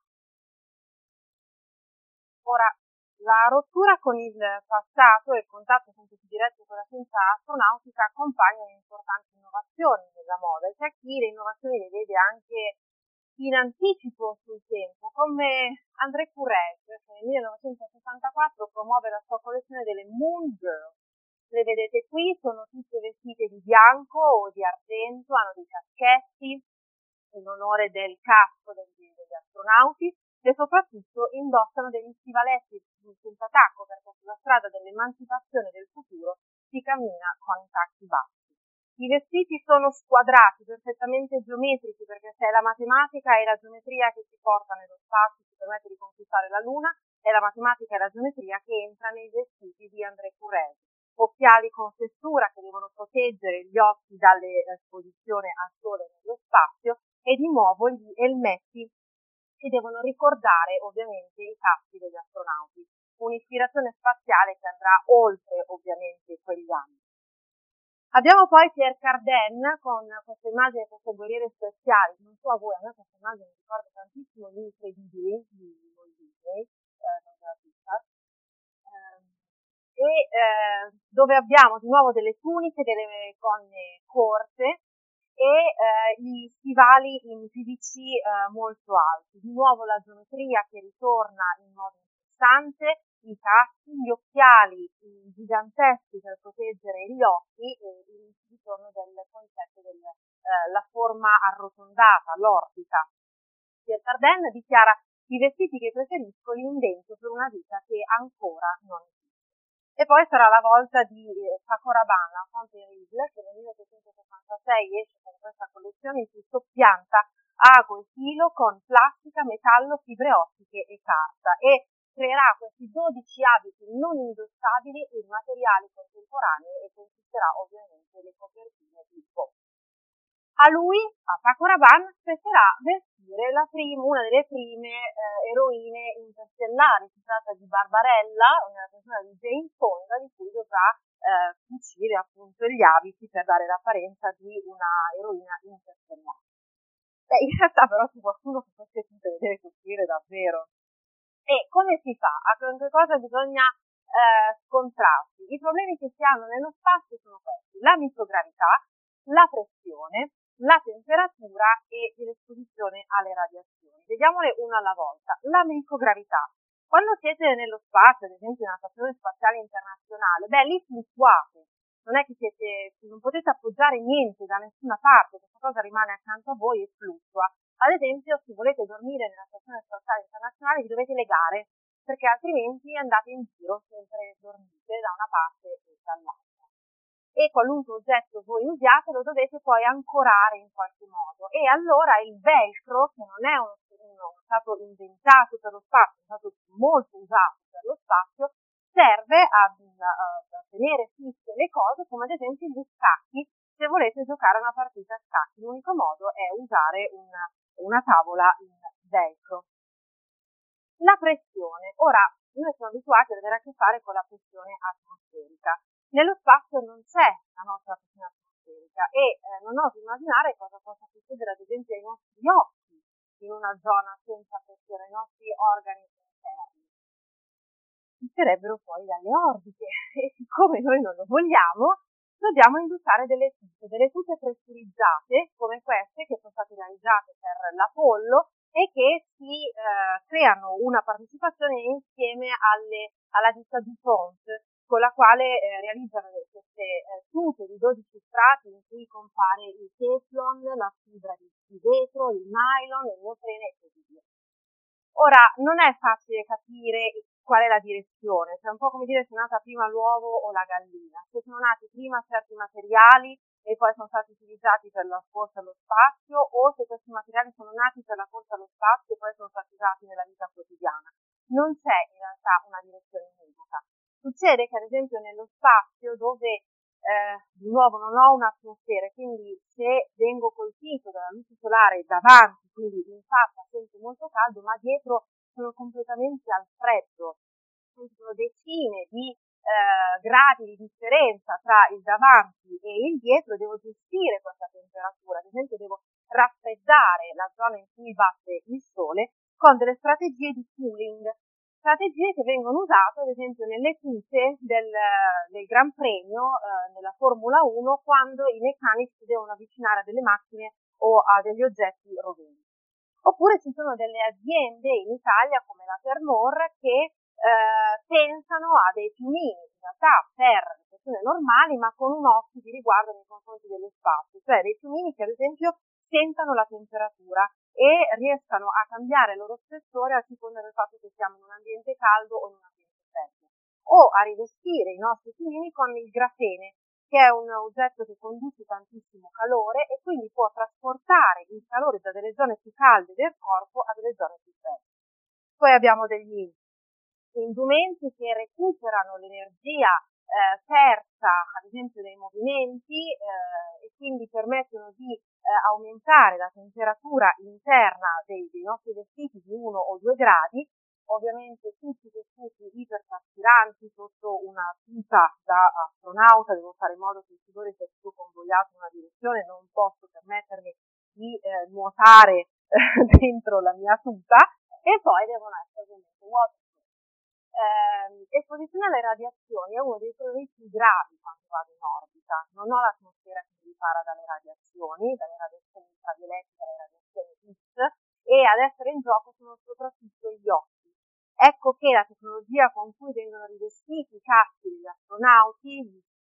Ora, la rottura con il passato e il contatto sempre più diretto con la scienza astronautica accompagnano importanti innovazioni nella moda, e c'è chi le innovazioni le vede anche in anticipo sul tempo, come André Courrèges, che nel 1964 promuove la sua collezione delle Moon Girl. Le vedete qui, sono tutte vestite di bianco o di argento, hanno dei caschetti in onore del casco degli astronauti, e soprattutto indossano degli stivaletti senza tacco, perché sulla strada dell'emancipazione del futuro si cammina con i tacchi bassi. I vestiti sono squadrati, perfettamente geometrici, perché se è la matematica e la geometria che ci porta nello spazio, ci permette di conquistare la Luna, è la matematica e la geometria che entra nei vestiti di André Courrèges. Occhiali con fessura che devono proteggere gli occhi dall'esposizione al sole nello spazio, e di nuovo gli elmetti che devono ricordare ovviamente i caschi degli astronauti. Un'ispirazione spaziale che andrà oltre ovviamente quegli anni. Abbiamo poi Pierre Cardin con questa immagine, queste guerriere spaziali. Non so a voi, a me questa immagine mi ricorda tantissimo Gli Incredibili di Walt Disney, non della Pixar, dove abbiamo di nuovo delle tuniche, delle gonne corte e gli stivali in PVC molto alti. Di nuovo la geometria che ritorna in modo interessante, i caschi, gli occhiali giganteschi per proteggere gli occhi, e il ritorno del concetto della forma arrotondata, l'orbita. Pierre Cardin dichiara: i vestiti che preferisco li invento per una vita che ancora non esiste. E poi sarà la volta di Paco Rabanne, Fontaine Ridley, che nel 1866 esce con questa collezione in cui soppianta ago e filo con plastica, metallo, fibre ottiche e carta, e creerà questi 12 abiti non indossabili in materiali contemporanei e consisterà ovviamente le copertine di Vogue. A lui, a Paco Rabanne, spetterà vestire una delle prime eroine interstellari. Si tratta di Barbarella, una persona di Jane Fonda, di cui dovrà cucire appunto gli abiti per dare l'apparenza di una eroina interstellare. In realtà però c'è qualcuno che queste tinte le deve cucire davvero. E come si fa? Con che cosa bisogna scontrarsi? I problemi che si hanno nello spazio sono questi: la microgravità, la pressione, la temperatura e l'esposizione alle radiazioni. Vediamole una alla volta. La microgravità. Quando siete nello spazio, ad esempio nella Stazione Spaziale Internazionale, lì fluttuate. Non è che non potete appoggiare niente da nessuna parte, questa cosa rimane accanto a voi e fluttua. Ad esempio, se volete dormire nella Stazione Spaziale Internazionale vi dovete legare, perché altrimenti andate in giro sempre dormite da una parte e dall'altra. E qualunque oggetto voi usiate lo dovete poi ancorare in qualche modo. E allora il velcro, che non è stato inventato per lo spazio, è stato molto usato per lo spazio, serve a tenere fisse le cose, come ad esempio gli scacchi. Se volete giocare a una partita a scacchi, l'unico modo è usare una tavola in velcro. La pressione. Ora, noi siamo abituati ad avere a che fare con la pressione atmosferica. Nello spazio non c'è la nostra pressione atmosferica e non oso immaginare cosa possa succedere ad esempio ai nostri occhi in una zona senza pressione, ai nostri organi interni. Uscirebbero fuori dalle orbite e siccome noi non lo vogliamo, dobbiamo indossare delle tute pressurizzate come queste che sono state realizzate per l'Apollo e che si creano una partecipazione insieme alla ditta DuPont, con la quale realizzano queste tute di 12 strati in cui compare il Teflon, la fibra di vetro, il nylon, il neoprene e così via. Ora, non è facile capire qual è la direzione, cioè un po' come dire se è nata prima l'uovo o la gallina, se sono nati prima certi materiali e poi sono stati utilizzati per la corsa allo spazio, o se questi materiali sono nati per la corsa allo spazio e poi sono stati usati nella vita quotidiana. Non c'è in realtà una direzione univoca. Succede che ad esempio nello spazio, dove di nuovo non ho un'atmosfera, quindi se vengo colpito dalla luce solare davanti, quindi in faccia sento molto caldo, ma dietro sono completamente al freddo. Sono decine di gradi di differenza tra il davanti e il dietro, devo gestire questa temperatura, ad esempio devo raffreddare la zona in cui batte il sole con delle strategie di cooling, strategie che vengono usate ad esempio nelle tute del Gran Premio nella Formula 1 quando i meccanici si devono avvicinare a delle macchine o a degli oggetti roventi. Oppure ci sono delle aziende in Italia come la Termor che pensano a dei piumini, in realtà per le persone normali, ma con un occhio di riguardo nei confronti dello spazio, cioè dei piumini che ad esempio sentano la temperatura e riescano a cambiare il loro spessore a seconda del fatto che siamo in un ambiente caldo o in un ambiente freddo, o a rivestire i nostri piumini con il grafene, che è un oggetto che conduce tantissimo calore e quindi può trasportare il calore da delle zone più calde del corpo a delle zone più fredde. Poi abbiamo degli indumenti che recuperano l'energia persa ad esempio nei movimenti e quindi permettono di aumentare la temperatura interna dei nostri vestiti di 1 o 2 gradi, ovviamente tutti vestiti ipertraspiranti sotto una tuta da astronauta, devo fare in modo che il sudore sia tutto convogliato in una direzione, non posso permettermi di nuotare dentro la mia tuta e poi devono essere ovviamente waterproof. Esposizione alle radiazioni è uno dei problemi più gravi quando vado in orbita. Non ho l'atmosfera che mi ripara dalle radiazioni ultraviolette, dalle radiazioni X, e ad essere in gioco sono soprattutto gli occhi. Ecco che la tecnologia con cui vengono rivestiti i caschi degli astronauti,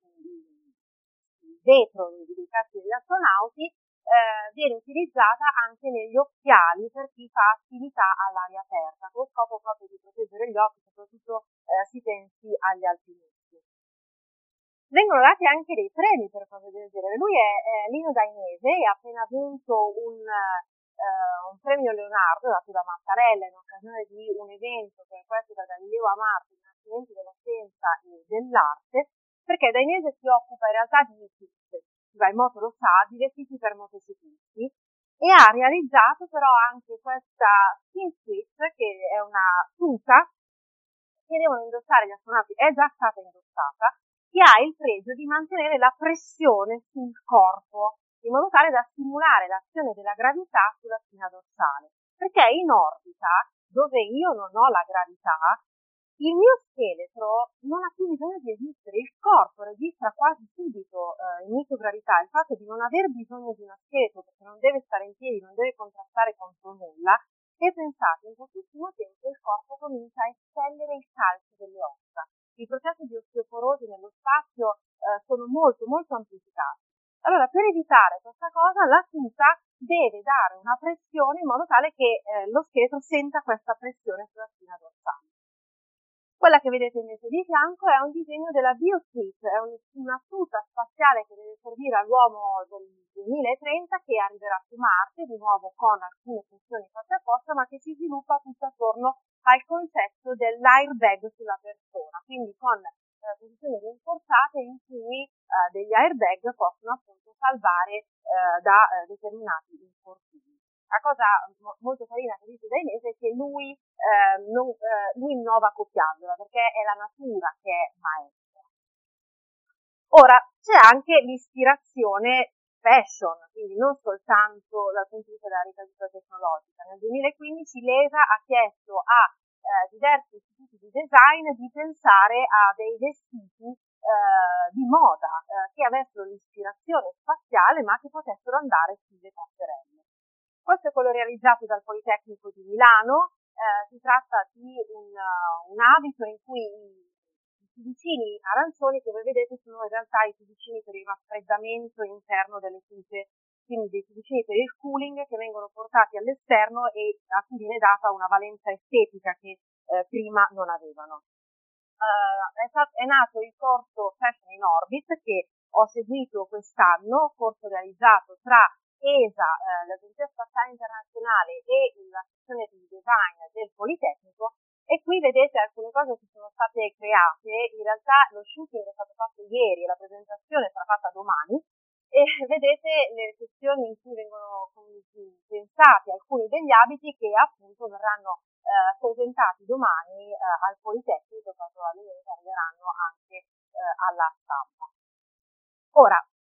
il vetro dei caschi degli astronauti, viene utilizzata anche negli occhiali per chi fa attività all'aria aperta, con lo scopo proprio di proteggere gli occhi, soprattutto si pensi agli alpinisti. Vengono dati anche dei premi per cose del genere. Lui è Lino Dainese e ha appena vinto un un premio Leonardo dato da Mattarella in occasione di un evento che è questo da Galileo a Marte, il nascimento della scienza e dell'arte, perché Dainese si occupa in realtà di Gaimoto lo sa, di vestiti per motociclisti, e ha realizzato però anche questa skin suit, che è una tuta che devono indossare gli astronauti, è già stata indossata, che ha il pregio di mantenere la pressione sul corpo, in modo tale da simulare l'azione della gravità sulla spina dorsale. Perché in orbita, dove io non ho la gravità, il mio scheletro non ha più bisogno di esistere, il corpo registra quasi subito in microgravità il fatto di non aver bisogno di uno scheletro, perché non deve stare in piedi, non deve contrastare contro nulla, e pensate, in pochissimo tempo il corpo comincia a espellere il calcio delle ossa. I processi di osteoporosi nello spazio sono molto molto amplificati. Allora, per evitare questa cosa, la tuta deve dare una pressione in modo tale che lo scheletro senta questa pressione sulla spina dorsale. Quella che vedete invece di fianco è un disegno della BioSuit, è una tuta spaziale che deve servire all'uomo del 2030, che arriverà su Marte, di nuovo con alcune funzioni fatte apposta, ma che si sviluppa tutto attorno al concetto dell'airbag sulla persona, quindi con posizioni rinforzate in cui degli airbag possono appunto salvare da determinati infortuni. La cosa molto carina che dice Dainese è che lui innova copiandola, perché è la natura che è maestra. Ora, c'è anche l'ispirazione fashion, quindi non soltanto dal punto di vista della ricaduta tecnologica. Nel 2015 l'ESA ha chiesto a diversi istituti di design di pensare a dei vestiti di moda che avessero l'ispirazione spaziale ma che potessero andare sulle passerelle. Questo è quello realizzato dal Politecnico di Milano, si tratta di un abito in cui i tubicini arancioni che voi vedete sono in realtà i tubicini per il raffreddamento interno delle tute, quindi dei tubicini per il cooling che vengono portati all'esterno e a cui viene data una valenza estetica che prima non avevano. È nato il corso Fashion in Orbit che ho seguito quest'anno, corso realizzato tra ESA, l'Agenzia Spaziale Internazionale e la sezione di design del Politecnico, e qui vedete alcune cose che sono state create. In realtà lo shooting è stato fatto ieri e la presentazione sarà fatta domani, e vedete le sezioni in cui vengono pensati alcuni degli abiti che appunto verranno presentati domani al Politecnico, che probabilmente arriveranno anche alla stampa. Ora,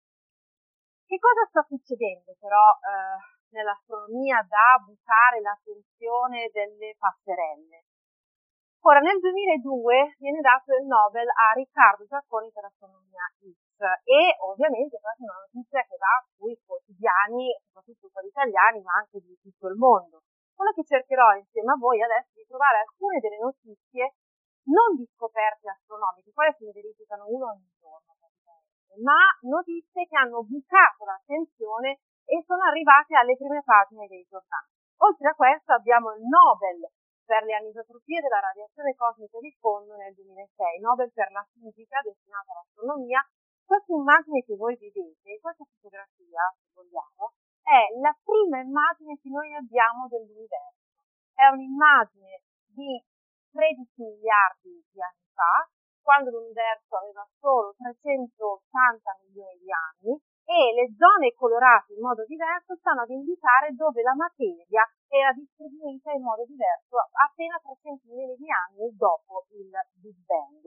che cosa sta succedendo però nell'astronomia da bucare l'attenzione delle passerelle? Ora, nel 2002 viene dato il Nobel a Riccardo Giacconi per astronomia X, e ovviamente questa è una notizia che va sui quotidiani, soprattutto quelli italiani, ma anche di tutto il mondo. Quello che cercherò insieme a voi adesso è di trovare alcune delle notizie non di scoperte astronomiche, quelle se ne verificano uno ogni giorno, ma notizie che hanno bucato l'attenzione e sono arrivate alle prime pagine dei giornali. Oltre a questo abbiamo il Nobel per le anisotropie della radiazione cosmica di fondo nel 2006, Nobel per la fisica destinata all'astronomia. Questa immagine che voi vedete, questa fotografia, se vogliamo, è la prima immagine che noi abbiamo dell'universo. È un'immagine di 13 miliardi di anni fa, quando l'universo aveva solo 380 milioni di anni, e le zone colorate in modo diverso stanno ad indicare dove la materia era distribuita in modo diverso appena 300 milioni di anni dopo il Big Bang.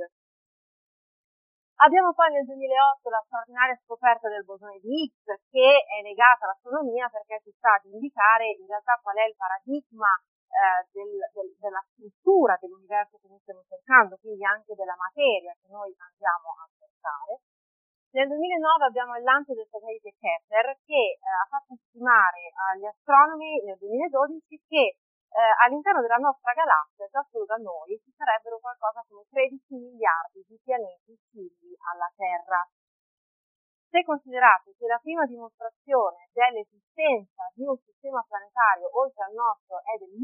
Abbiamo poi nel 2008 la straordinaria scoperta del bosone di Higgs, che è legata all'astronomia perché ci sta ad indicare in realtà qual è il paradigma della struttura dell'universo che noi stiamo cercando, quindi anche della materia che noi andiamo a cercare. Nel 2009 abbiamo il lancio del satellite Kepler che ha fatto stimare agli astronomi nel 2012 che all'interno della nostra galassia, già solo da noi, ci sarebbero qualcosa come 13 miliardi di pianeti simili alla Terra. Se considerate che la prima dimostrazione dell'esistenza di un sistema planetario oltre al nostro è del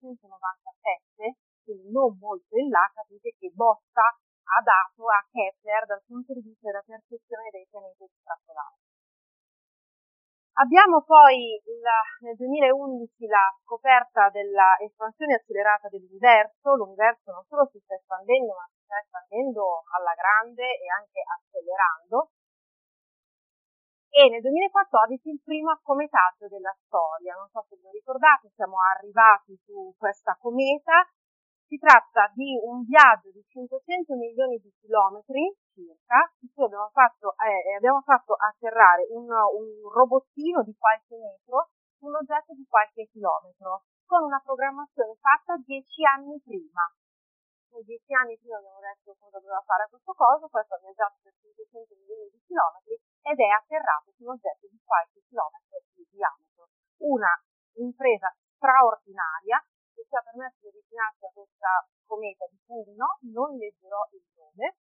1997, quindi non molto in là, capite che botta ha dato a Kepler dal punto di vista della percezione dei pianeti extrasolari. Abbiamo poi nel 2011 la scoperta della espansione accelerata dell'universo. L'universo non solo si sta espandendo, ma si sta espandendo alla grande e anche accelerando. E nel 2014 il primo cometaggio della storia. Non so se vi ricordate, siamo arrivati su questa cometa. Si tratta di un viaggio di 500 milioni di chilometri circa, in cui abbiamo fatto atterrare un robottino di qualche metro su un oggetto di qualche chilometro, con una programmazione fatta 10 anni prima. 10 anni prima abbiamo detto cosa doveva fare questo coso, questo ha viaggiato per 500 milioni di chilometri ed è atterrato su un oggetto di qualche chilometro di diametro. Una impresa straordinaria che ci ha permesso di avvicinarsi a questa cometa di cui non leggerò il nome.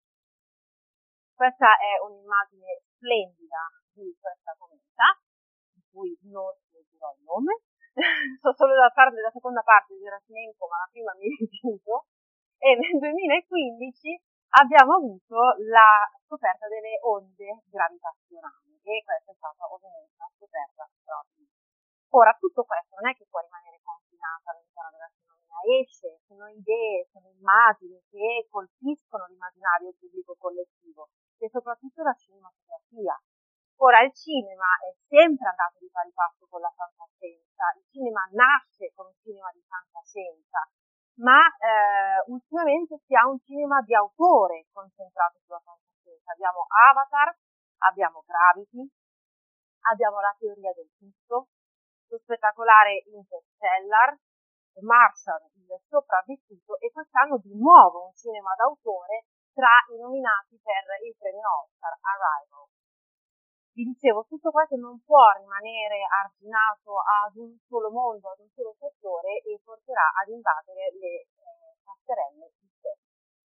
Questa è un'immagine splendida di questa cometa, di cui non leggerò il nome. So solo la seconda parte di Gerasimenko, ma la prima mi rifiuto. E nel 2015 abbiamo avuto la scoperta delle onde gravitazionali, e questa è stata ovviamente una scoperta straordinaria. Ora, tutto questo non è che può rimanere confinato all'interno dell'astronomia, sono idee, sono immagini che colpiscono l'immaginario pubblico collettivo e soprattutto la cinematografia. Ora, il cinema è sempre andato di pari passo con la fantascienza, il cinema nasce con un cinema di fantascienza, ma ultimamente si ha un cinema di autore concentrato sulla fantascienza. Abbiamo Avatar, abbiamo Gravity, abbiamo La teoria del tutto, lo spettacolare Interstellar, Martian, il sopravvissuto, e quest'anno di nuovo un cinema d'autore tra i nominati per il premio Oscar, Arrival. Vi dicevo, tutto questo non può rimanere arginato ad un solo mondo, ad un solo settore, e porterà ad invadere le passerelle di stelle.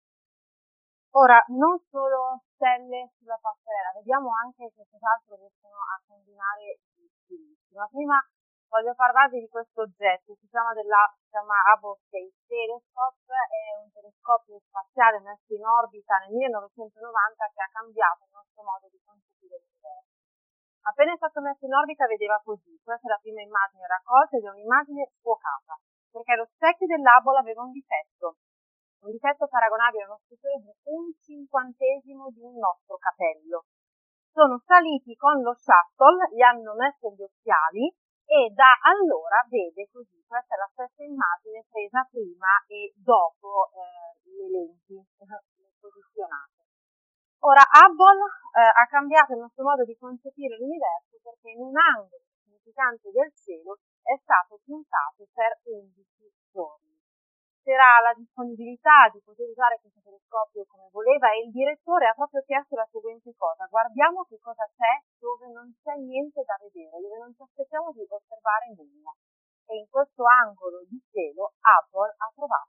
Ora, non solo stelle sulla passerella, vediamo anche che cos'altro riescono a combinare gli stilisti. Ma prima voglio parlarvi di questo oggetto, si chiama Hubble Space Telescope, è un telescopio spaziale messo in orbita nel 1990 che ha cambiato il nostro modo di concepire l'universo. Appena è stato messo in orbita vedeva così. Questa è la prima immagine raccolta ed è un'immagine sfocata, perché lo specchio dell'Hubble aveva un difetto paragonabile a uno spessore di 1/50 di un nostro capello. Sono saliti con lo shuttle, gli hanno messo gli occhiali e da allora vede così. Questa è la stessa immagine presa prima e dopo le lenti posizionate. Ora, Hubble ha cambiato il nostro modo di concepire l'universo perché in un angolo significante del cielo è stato puntato per 11 giorni. C'era la disponibilità di poter usare questo telescopio come voleva e il direttore ha proprio chiesto la seguente cosa: guardiamo che cosa c'è dove non c'è niente da vedere, dove non ci aspettiamo di osservare nulla. E in questo angolo di cielo Hubble ha trovato.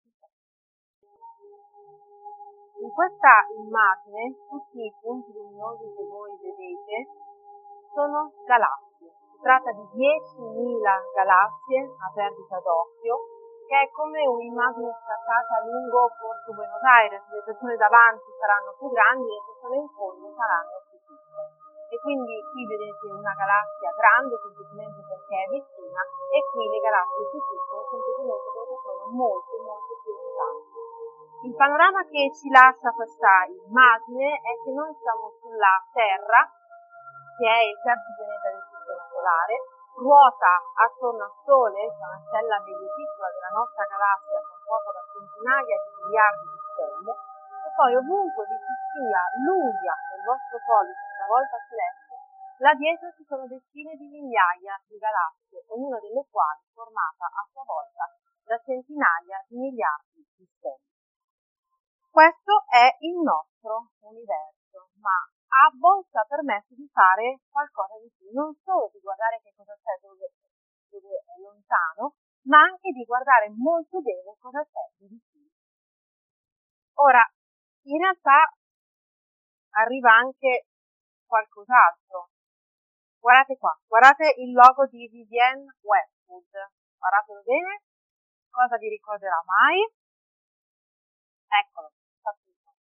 In questa immagine tutti i punti luminosi che voi vedete sono galassie. Si tratta di 10.000 galassie a perdita d'occhio, che è come un'immagine scattata lungo Porto Buenos Aires. Le persone davanti saranno più grandi e le persone in fondo saranno più piccole. E quindi qui vedete una galassia grande semplicemente perché è vicina, e qui le galassie più piccole semplicemente perché sono molto molto più lontane. Il panorama che ci lascia questa immagine è che noi siamo sulla Terra, che è il terzo pianeta del sistema solare, ruota attorno al Sole, che è una stella medio piccola della nostra galassia composta da centinaia di miliardi di stelle, e poi ovunque vi si sia l'unghia del vostro pollice una volta celeste, là dietro ci sono decine di migliaia di galassie, ognuna delle quali formata a sua volta da centinaia di miliardi di stelle. Questo è il nostro universo, ma Hubble ci ha permesso di fare qualcosa di più, non solo di guardare che cosa c'è dove è lontano, ma anche di guardare molto bene cosa c'è di vicino. Ora, in realtà arriva anche qualcos'altro. Guardate qua, guardate il logo di Vivienne Westwood, guardatelo bene, cosa vi ricorderà mai? Eccolo.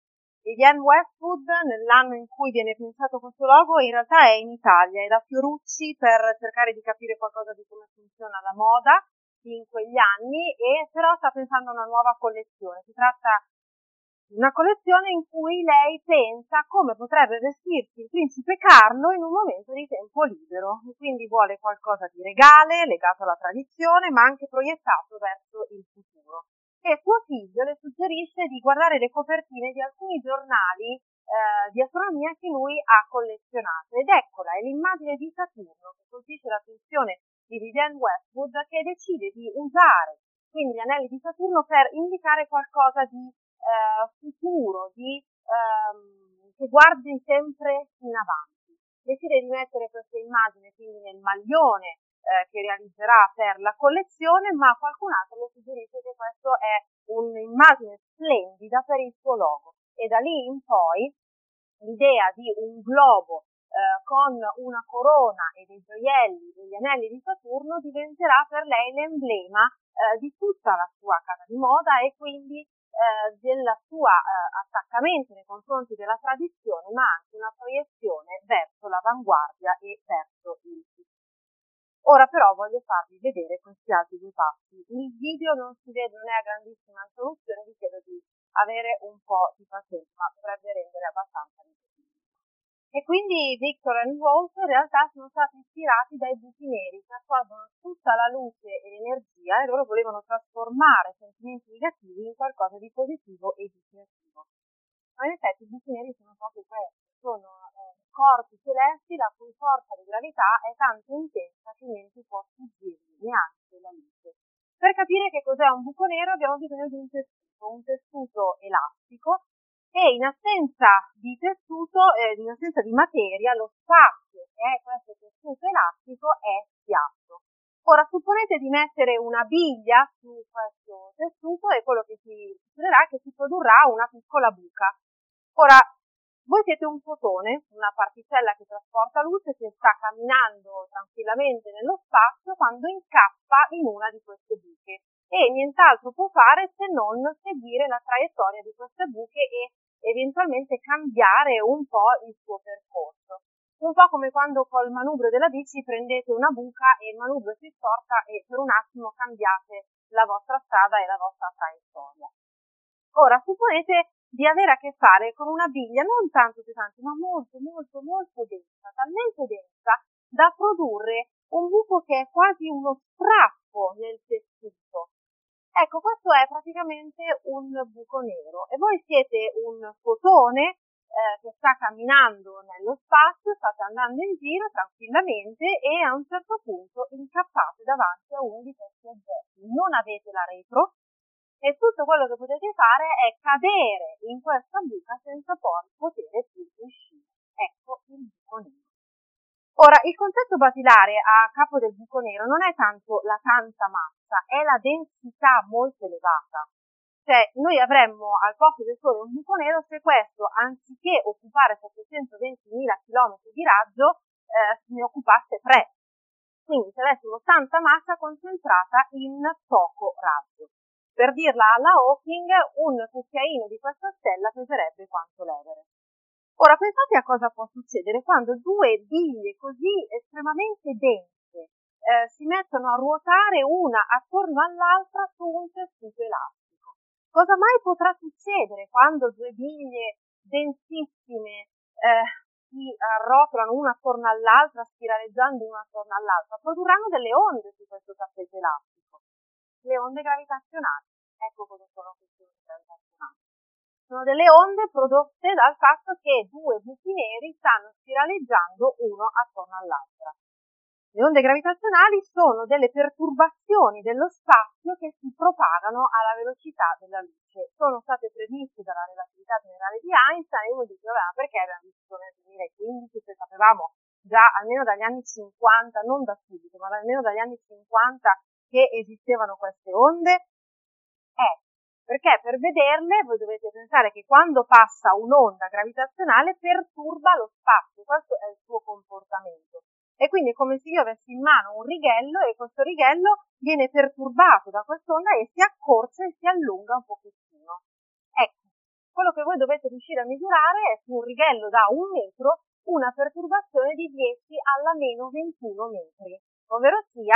Vivienne Westwood, nell'anno in cui viene pensato questo logo, in realtà è in Italia, è da Fiorucci per cercare di capire qualcosa di come funziona la moda in quegli anni, e però sta pensando a una nuova collezione. Si tratta di una collezione in cui lei pensa come potrebbe vestirsi il principe Carlo in un momento di tempo libero, e quindi vuole qualcosa di regale, legato alla tradizione, ma anche proiettato verso il futuro. E suo figlio le suggerisce di guardare le copertine di alcuni giornali di astronomia che lui ha collezionato, ed eccola, è l'immagine di Saturno che colpisce l'attenzione di Vivienne Westwood, che decide di usare quindi gli anelli di Saturno per indicare qualcosa di futuro, che guardi sempre in avanti. Decide di mettere questa immagine quindi nel maglione che realizzerà per la collezione, ma qualcun altro le suggerisce che questo è un'immagine splendida per il suo logo, e da lì in poi l'idea di un globo con una corona e dei gioielli, degli anelli di Saturno, diventerà per lei l'emblema di tutta la sua casa di moda, e quindi del suo attaccamento nei confronti della tradizione, ma anche una proiezione verso l'avanguardia e verso il futuro. Ora però voglio farvi vedere questi altri due passi. Il video non si vede, non è a grandissima risoluzione, vi chiedo di avere un po' di pazienza, ma dovrebbe rendere abbastanza visibile. E quindi Victor e Rolf in realtà sono stati ispirati dai buchi neri, che assorbono tutta la luce e l'energia, e loro volevano trasformare sentimenti negativi in qualcosa di positivo e di creativo. Ma in effetti i buchi neri sono proprio questi, sono corpi celesti la cui forza di gravità è tanto intensa che niente può sfuggirgli, neanche la luce. Per capire che cos'è un buco nero abbiamo bisogno di un tessuto elastico, e in assenza di tessuto, in assenza di materia, lo spazio che è questo tessuto elastico è piatto. Ora supponete di mettere una biglia su questo tessuto, e quello che si succederà è che si produrrà una piccola buca. Ora, voi siete un fotone, una particella che trasporta luce, che sta camminando tranquillamente nello spazio quando incappa in una di queste buche, e nient'altro può fare se non seguire la traiettoria di queste buche e eventualmente cambiare un po' il suo percorso. Un po' come quando col manubrio della bici prendete una buca e il manubrio si storta e per un attimo cambiate la vostra strada e la vostra traiettoria. Ora, supponete di avere a che fare con una biglia non tanto pesante, ma molto, molto, molto densa, talmente densa da produrre un buco che è quasi uno strappo nel tessuto. Ecco, questo è praticamente un buco nero, e voi siete un fotone che sta camminando nello spazio, state andando in giro tranquillamente, e a un certo punto incappate davanti a uno di questi oggetti. Non avete la retro, e tutto quello che potete fare è cadere in questa buca senza poi poter più uscire. Ecco il buco nero. Ora, il concetto basilare a capo del buco nero non è tanto la tanta massa, è la densità molto elevata. Cioè, noi avremmo al posto del Sole un buco nero se questo, anziché occupare 720.000 km di raggio, ne occupasse 3. Quindi se avessimo tanta massa concentrata in poco raggio. Per dirla alla Hawking, un cucchiaino di questa stella peserebbe quanto l'Everest. Ora pensate a cosa può succedere quando due biglie così estremamente dense si mettono a ruotare una attorno all'altra su un tessuto elastico. Cosa mai potrà succedere quando due biglie densissime si arrotolano una attorno all'altra, spiraleggiando una attorno all'altra? Produrranno delle onde su questo tappeto elastico, le onde gravitazionali. Ecco cosa sono queste onde gravitazionali. Sono delle onde prodotte dal fatto che due buchi neri stanno spiraleggiando uno attorno all'altra. Le onde gravitazionali sono delle perturbazioni dello spazio che si propagano alla velocità della luce. Sono state previste dalla relatività generale di Einstein, e uno dice, perché abbiamo visto nel 2015, se sapevamo già almeno dagli anni 50, non da subito, ma almeno dagli anni 50 che esistevano queste onde? Perché per vederle voi dovete pensare che quando passa un'onda gravitazionale perturba lo spazio, questo è il suo comportamento. E quindi è come se io avessi in mano un righello, e questo righello viene perturbato da quest'onda e si accorcia e si allunga un pochettino. Ecco, quello che voi dovete riuscire a misurare è su un righello da 1 metro una perturbazione di 10 alla meno 21 metri, ovvero sia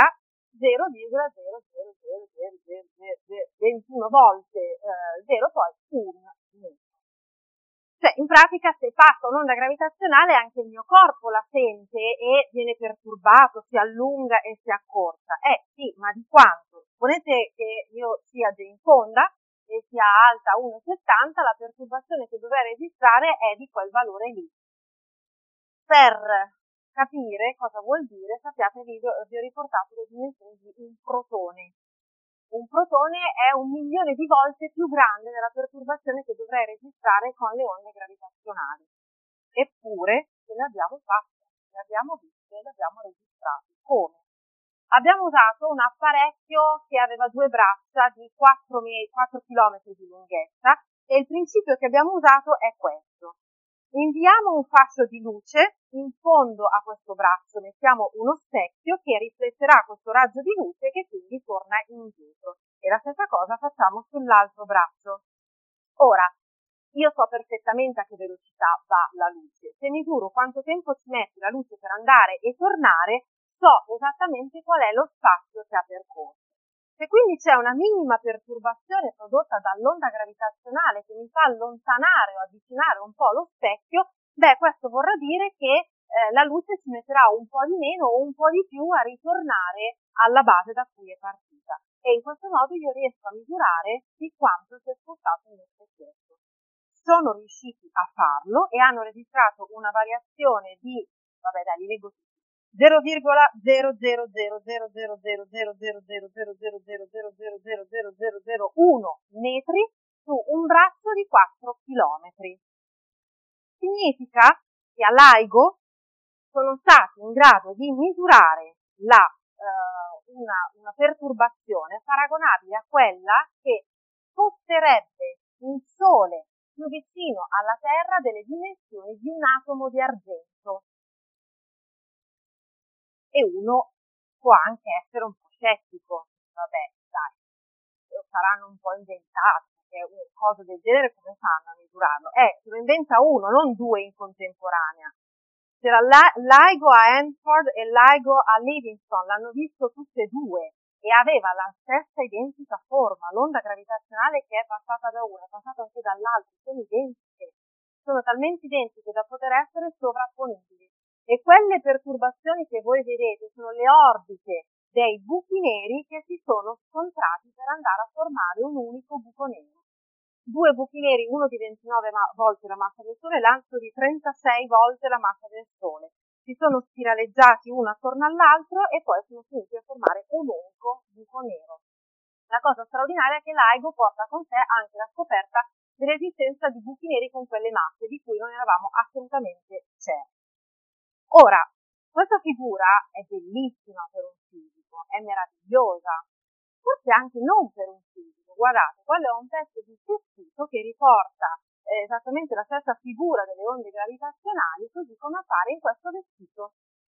0,0000021 volte 0 poi 1 metro. Cioè, in pratica, se passa un'onda gravitazionale, anche il mio corpo la sente e viene perturbato, si allunga e si accorcia. Sì, ma di quanto? Supponete che io sia Jane Fonda e sia alta 1,70, la perturbazione che dovrei registrare è di quel valore lì. Per capire cosa vuol dire, sappiate, vi ho riportato le dimensioni di un protone. Un protone è 1.000.000 di volte più grande della perturbazione che dovrei registrare con le onde gravitazionali. Eppure ce le abbiamo fatte, le abbiamo viste, le abbiamo registrate. Come? Abbiamo usato un apparecchio che aveva 2 braccia di 4 km di lunghezza e il principio che abbiamo usato è questo. Inviamo un fascio di luce, in fondo a questo braccio mettiamo uno specchio che rifletterà questo raggio di luce che quindi torna indietro. E la stessa cosa facciamo sull'altro braccio. Ora, io so perfettamente a che velocità va la luce. Se misuro quanto tempo ci mette la luce per andare e tornare, so esattamente qual è lo spazio che ha percorso. Se quindi c'è una minima perturbazione prodotta dall'onda gravitazionale che mi fa allontanare o avvicinare un po' lo specchio, questo vorrà dire che la luce ci metterà un po' di meno o un po' di più a ritornare alla base da cui è partita. E in questo modo io riesco a misurare di quanto si è spostato il mio specchietto. Sono riusciti a farlo e hanno registrato una variazione di, li leggo tutti, 0,0000000000000000001 metri su un braccio di 4 chilometri. Significa che a LIGO sono stati in grado di misurare una perturbazione paragonabile a quella che sposterebbe un Sole più vicino alla Terra delle dimensioni di un atomo di argento. E uno può anche essere un po' scettico, saranno un po' inventati, perché una cosa del genere come fanno a misurarlo? Se lo inventa uno, non 2 in contemporanea. C'era LIGO a Hanford e LIGO a Livingston, l'hanno visto tutte e 2 e aveva la stessa identica forma. L'onda gravitazionale che è passata da uno è passata anche dall'altro, sono identiche, sono talmente identiche da poter essere sovrapponibili. E quelle perturbazioni che voi vedete sono le orbite dei buchi neri che si sono scontrati per andare a formare un unico buco nero. 2 buchi neri, uno di 29 volte la massa del Sole e l'altro di 36 volte la massa del Sole. Si sono spiraleggiati uno attorno all'altro e poi sono finiti a formare un unico buco nero. La cosa straordinaria è che LIGO porta con sé anche la scoperta dell'esistenza di buchi neri con quelle masse di cui non eravamo assolutamente certi. Ora, questa figura è bellissima per un fisico, è meravigliosa, forse anche non per un fisico. Guardate, quello è un pezzo di tessuto che riporta esattamente la stessa figura delle onde gravitazionali, così come appare in questo vestito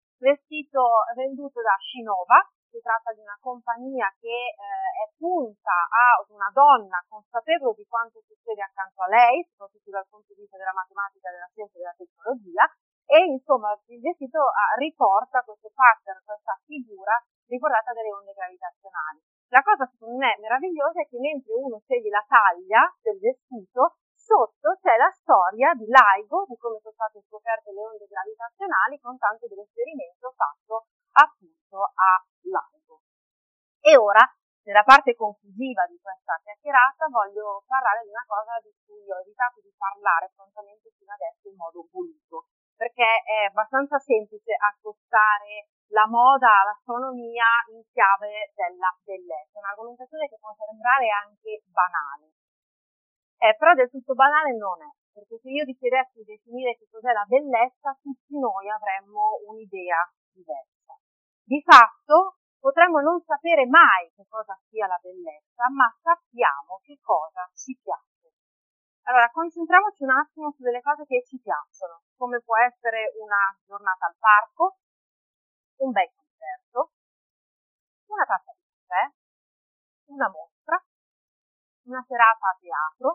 venduto da Shinova. Si tratta di una compagnia che è punta a una donna consapevole di quanto succede accanto a lei, soprattutto dal punto di vista della matematica, della scienza e della tecnologia, e insomma il vestito riporta questo pattern, questa figura ricordata delle onde gravitazionali. La cosa secondo me meravigliosa è che mentre uno sceglie la taglia del vestito, sotto c'è la storia di LIGO, di come sono state scoperte le onde gravitazionali con tanto dell'esperimento fatto appunto a LIGO. E ora, nella parte conclusiva di questa chiacchierata, voglio parlare di una cosa di cui ho evitato di parlare prontamente fino adesso in modo voluto, perché è abbastanza semplice accostare la moda all'astronomia in chiave della bellezza, un'argomentazione che può sembrare anche banale. Però del tutto banale non è, perché se io vi chiedessi di definire che cos'è la bellezza, tutti noi avremmo un'idea diversa. Di fatto, potremmo non sapere mai che cosa sia la bellezza, ma sappiamo che cosa ci piace. Allora, concentriamoci un attimo su delle cose che ci piacciono, come può essere una giornata al parco, un bel concerto, una tazza di caffè, una mostra, una serata a teatro,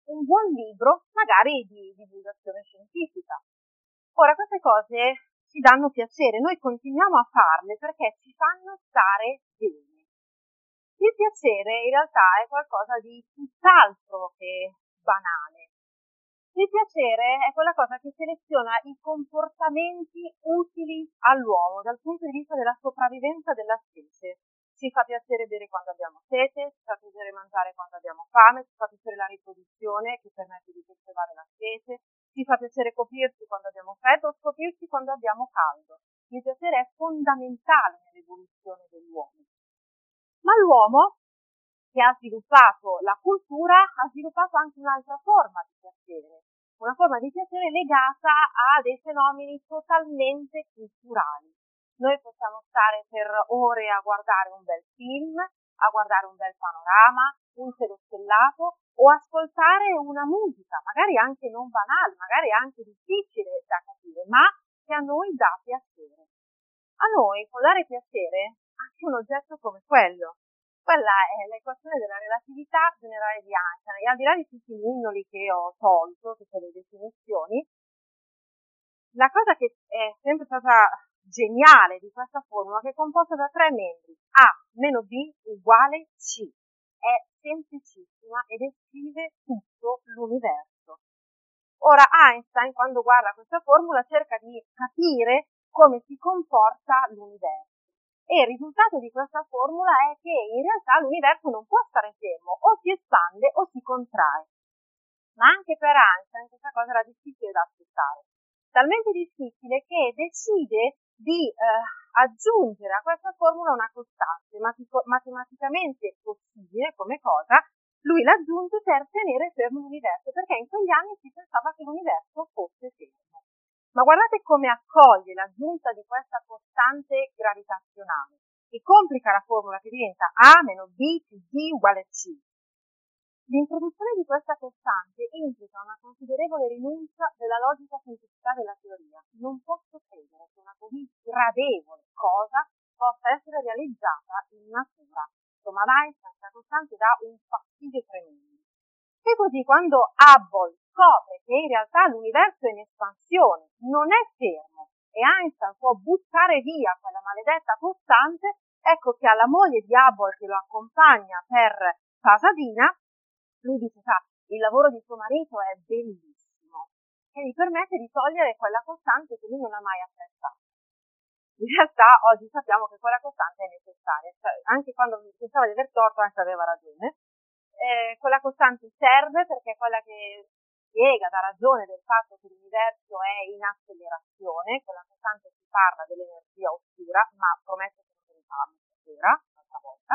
un buon libro, magari di divulgazione scientifica. Ora, queste cose ci danno piacere, noi continuiamo a farle perché ci fanno stare bene. Il piacere in realtà è qualcosa di tutt'altro che banale. Il piacere è quella cosa che seleziona i comportamenti utili all'uomo dal punto di vista della sopravvivenza della specie. Ci fa piacere bere quando abbiamo sete, ci fa piacere mangiare quando abbiamo fame, ci fa piacere la riproduzione che permette di conservare la specie, ci fa piacere coprirci quando abbiamo freddo o scoprirci quando abbiamo caldo. Il piacere è fondamentale nell'evoluzione dell'uomo. Ma l'uomo, che ha sviluppato la cultura, ha sviluppato anche un'altra forma di piacere, una forma di piacere legata a dei fenomeni totalmente culturali. Noi possiamo stare per ore a guardare un bel film, a guardare un bel panorama, un cielo stellato, o ascoltare una musica, magari anche non banale, magari anche difficile da capire, ma che a noi dà piacere. A noi può dare piacere anche un oggetto come quello. Quella è l'equazione della relatività generale di Einstein, e al di là di tutti i mignoli che ho tolto, tutte le definizioni, la cosa che è sempre stata geniale di questa formula è che è composta da tre membri: A meno B uguale C. È semplicissima e descrive tutto l'universo. Ora Einstein, quando guarda questa formula, cerca di capire come si comporta l'universo. E il risultato di questa formula è che in realtà l'universo non può stare fermo, o si espande o si contrae. Ma anche per Einstein questa cosa era difficile da accettare. Talmente difficile che decide di aggiungere a questa formula una costante matematicamente possibile come cosa. Lui l'ha aggiunto per tenere fermo l'universo, perché in quegli anni si pensava che l'universo fosse fermo. Ma guardate come accoglie l'aggiunta di questa costante gravitazionale, che complica la formula, che diventa A meno B più D uguale C. L'introduzione di questa costante implica una considerevole rinuncia della logica semplicità della teoria. Non posso credere che una così gradevole cosa possa essere realizzata in natura. Insomma, Einstein questa costante dà un fastidio tremendo. E così quando Hubble scopre che in realtà l'universo è in espansione, non è fermo, e Einstein può buttare via quella maledetta costante, ecco che alla moglie di Hubble che lo accompagna per Pasadena, lui dice, il lavoro di suo marito è bellissimo, e gli permette di togliere quella costante che lui non ha mai apprezzato. In realtà oggi sappiamo che quella costante è necessaria, cioè, anche quando pensava di aver torto, anche aveva ragione. Quella costante serve perché è quella che spiega, dà ragione del fatto che l'universo è in accelerazione. Quella costante si parla dell'energia oscura, ma prometto che non ve ne parlo stasera, un'altra volta.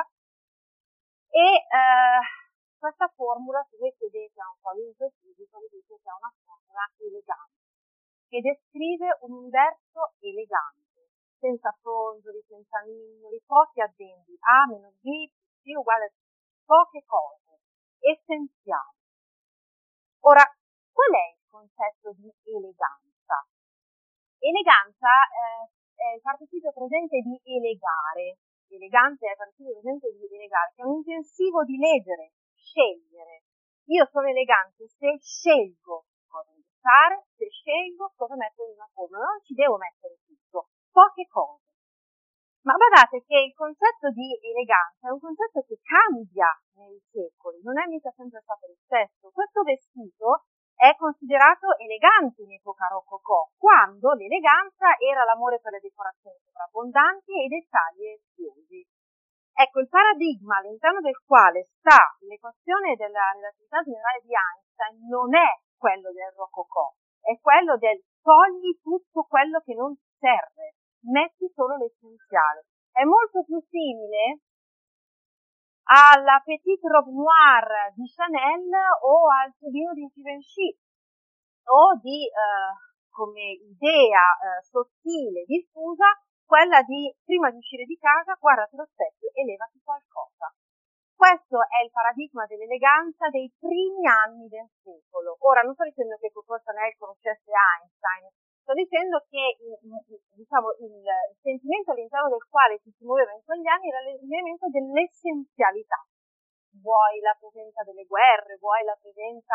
E questa formula, se voi chiedete a un qualunque fisico, vi dice che è una formula elegante, che descrive un universo elegante, senza fronzoli, senza mignoli, pochi addendi, A meno B più C uguale a poche cose, essenziali. Ora, qual è il concetto di eleganza? Eleganza è il participio presente di elegare. Elegante è il participio presente di elegare, che è un intensivo di leggere, scegliere. Io sono elegante se scelgo cosa indossare, se scelgo cosa mettere in una formula. Non ci devo mettere tutto, poche cose. Ma badate che il concetto di eleganza è un concetto che cambia nei secoli, non è mica sempre stato lo stesso. Questo vestito è considerato elegante in epoca rococò, quando l'eleganza era l'amore per le decorazioni sovrabbondanti e i dettagli eziosi. Ecco, il paradigma all'interno del quale sta l'equazione della relatività generale di Einstein non è quello del rococò, è quello del togli tutto quello che non serve, metti solo l'essenziale. È molto più simile alla Petite Robe Noire di Chanel o al Tubino di Givenchy, o di, come idea sottile, diffusa, quella di, prima di uscire di casa, guardati allo specchio e levati qualcosa. Questo è il paradigma dell'eleganza dei primi anni del secolo. Ora, non sto dicendo che Coco Chanel conoscesse Einstein, sto dicendo che diciamo, il sentimento all'interno del quale ci si muoveva in quegli anni era l'elemento dell'essenzialità. Vuoi la presenza delle guerre, vuoi la presenza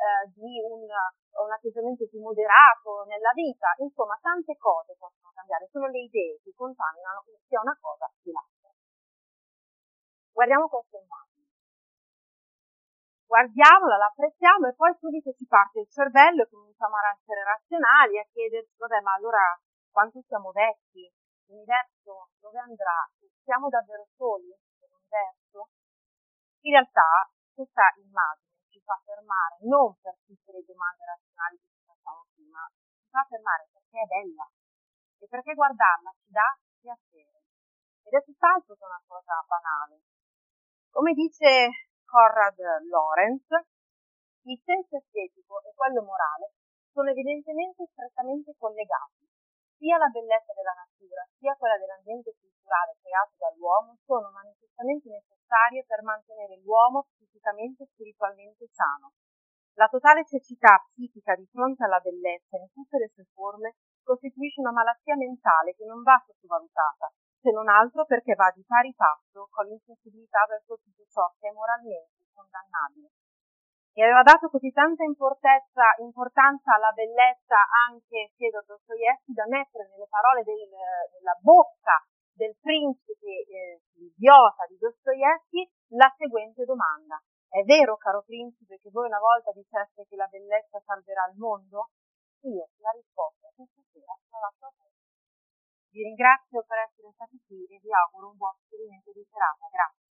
di un atteggiamento più moderato nella vita, insomma tante cose possono cambiare, sono le idee che contaminano sia una cosa che l'altra. Guardiamo questa immagine, guardiamola, la apprezziamo e poi subito ci parte il cervello e cominciamo a essere razionali, a chiederci, vabbè, ma allora quanto siamo vecchi? L'universo dove andrà? Siamo davvero soli nell'universo? In realtà questa immagine ci fa fermare non per tutte le domande razionali che ci facciamo prima, ci fa fermare perché è bella e perché guardarla ci dà piacere. Ed è tutt'altro che una cosa banale. Come dice Konrad Lorenz, il senso estetico e quello morale sono evidentemente strettamente collegati. Sia la bellezza della natura, sia quella dell'ambiente culturale creato dall'uomo sono manifestamente necessarie per mantenere l'uomo psicicamente e spiritualmente sano. La totale cecità psichica di fronte alla bellezza in tutte le sue forme costituisce una malattia mentale che non va sottovalutata, se non altro perché va di pari passo con l'insensibilità verso tutto ciò che è moralmente condannabile. E aveva dato così tanta importanza alla bellezza anche Fyodor Dostoevskij da mettere nelle parole della bocca del principe idiota di Dostoevskij la seguente domanda. È vero, caro principe, che voi una volta diceste che la bellezza salverà il mondo? Io la risposta questa sera la lascio a voi. Vi ringrazio per essere stati qui e vi auguro un buon proseguimento di serata. Grazie.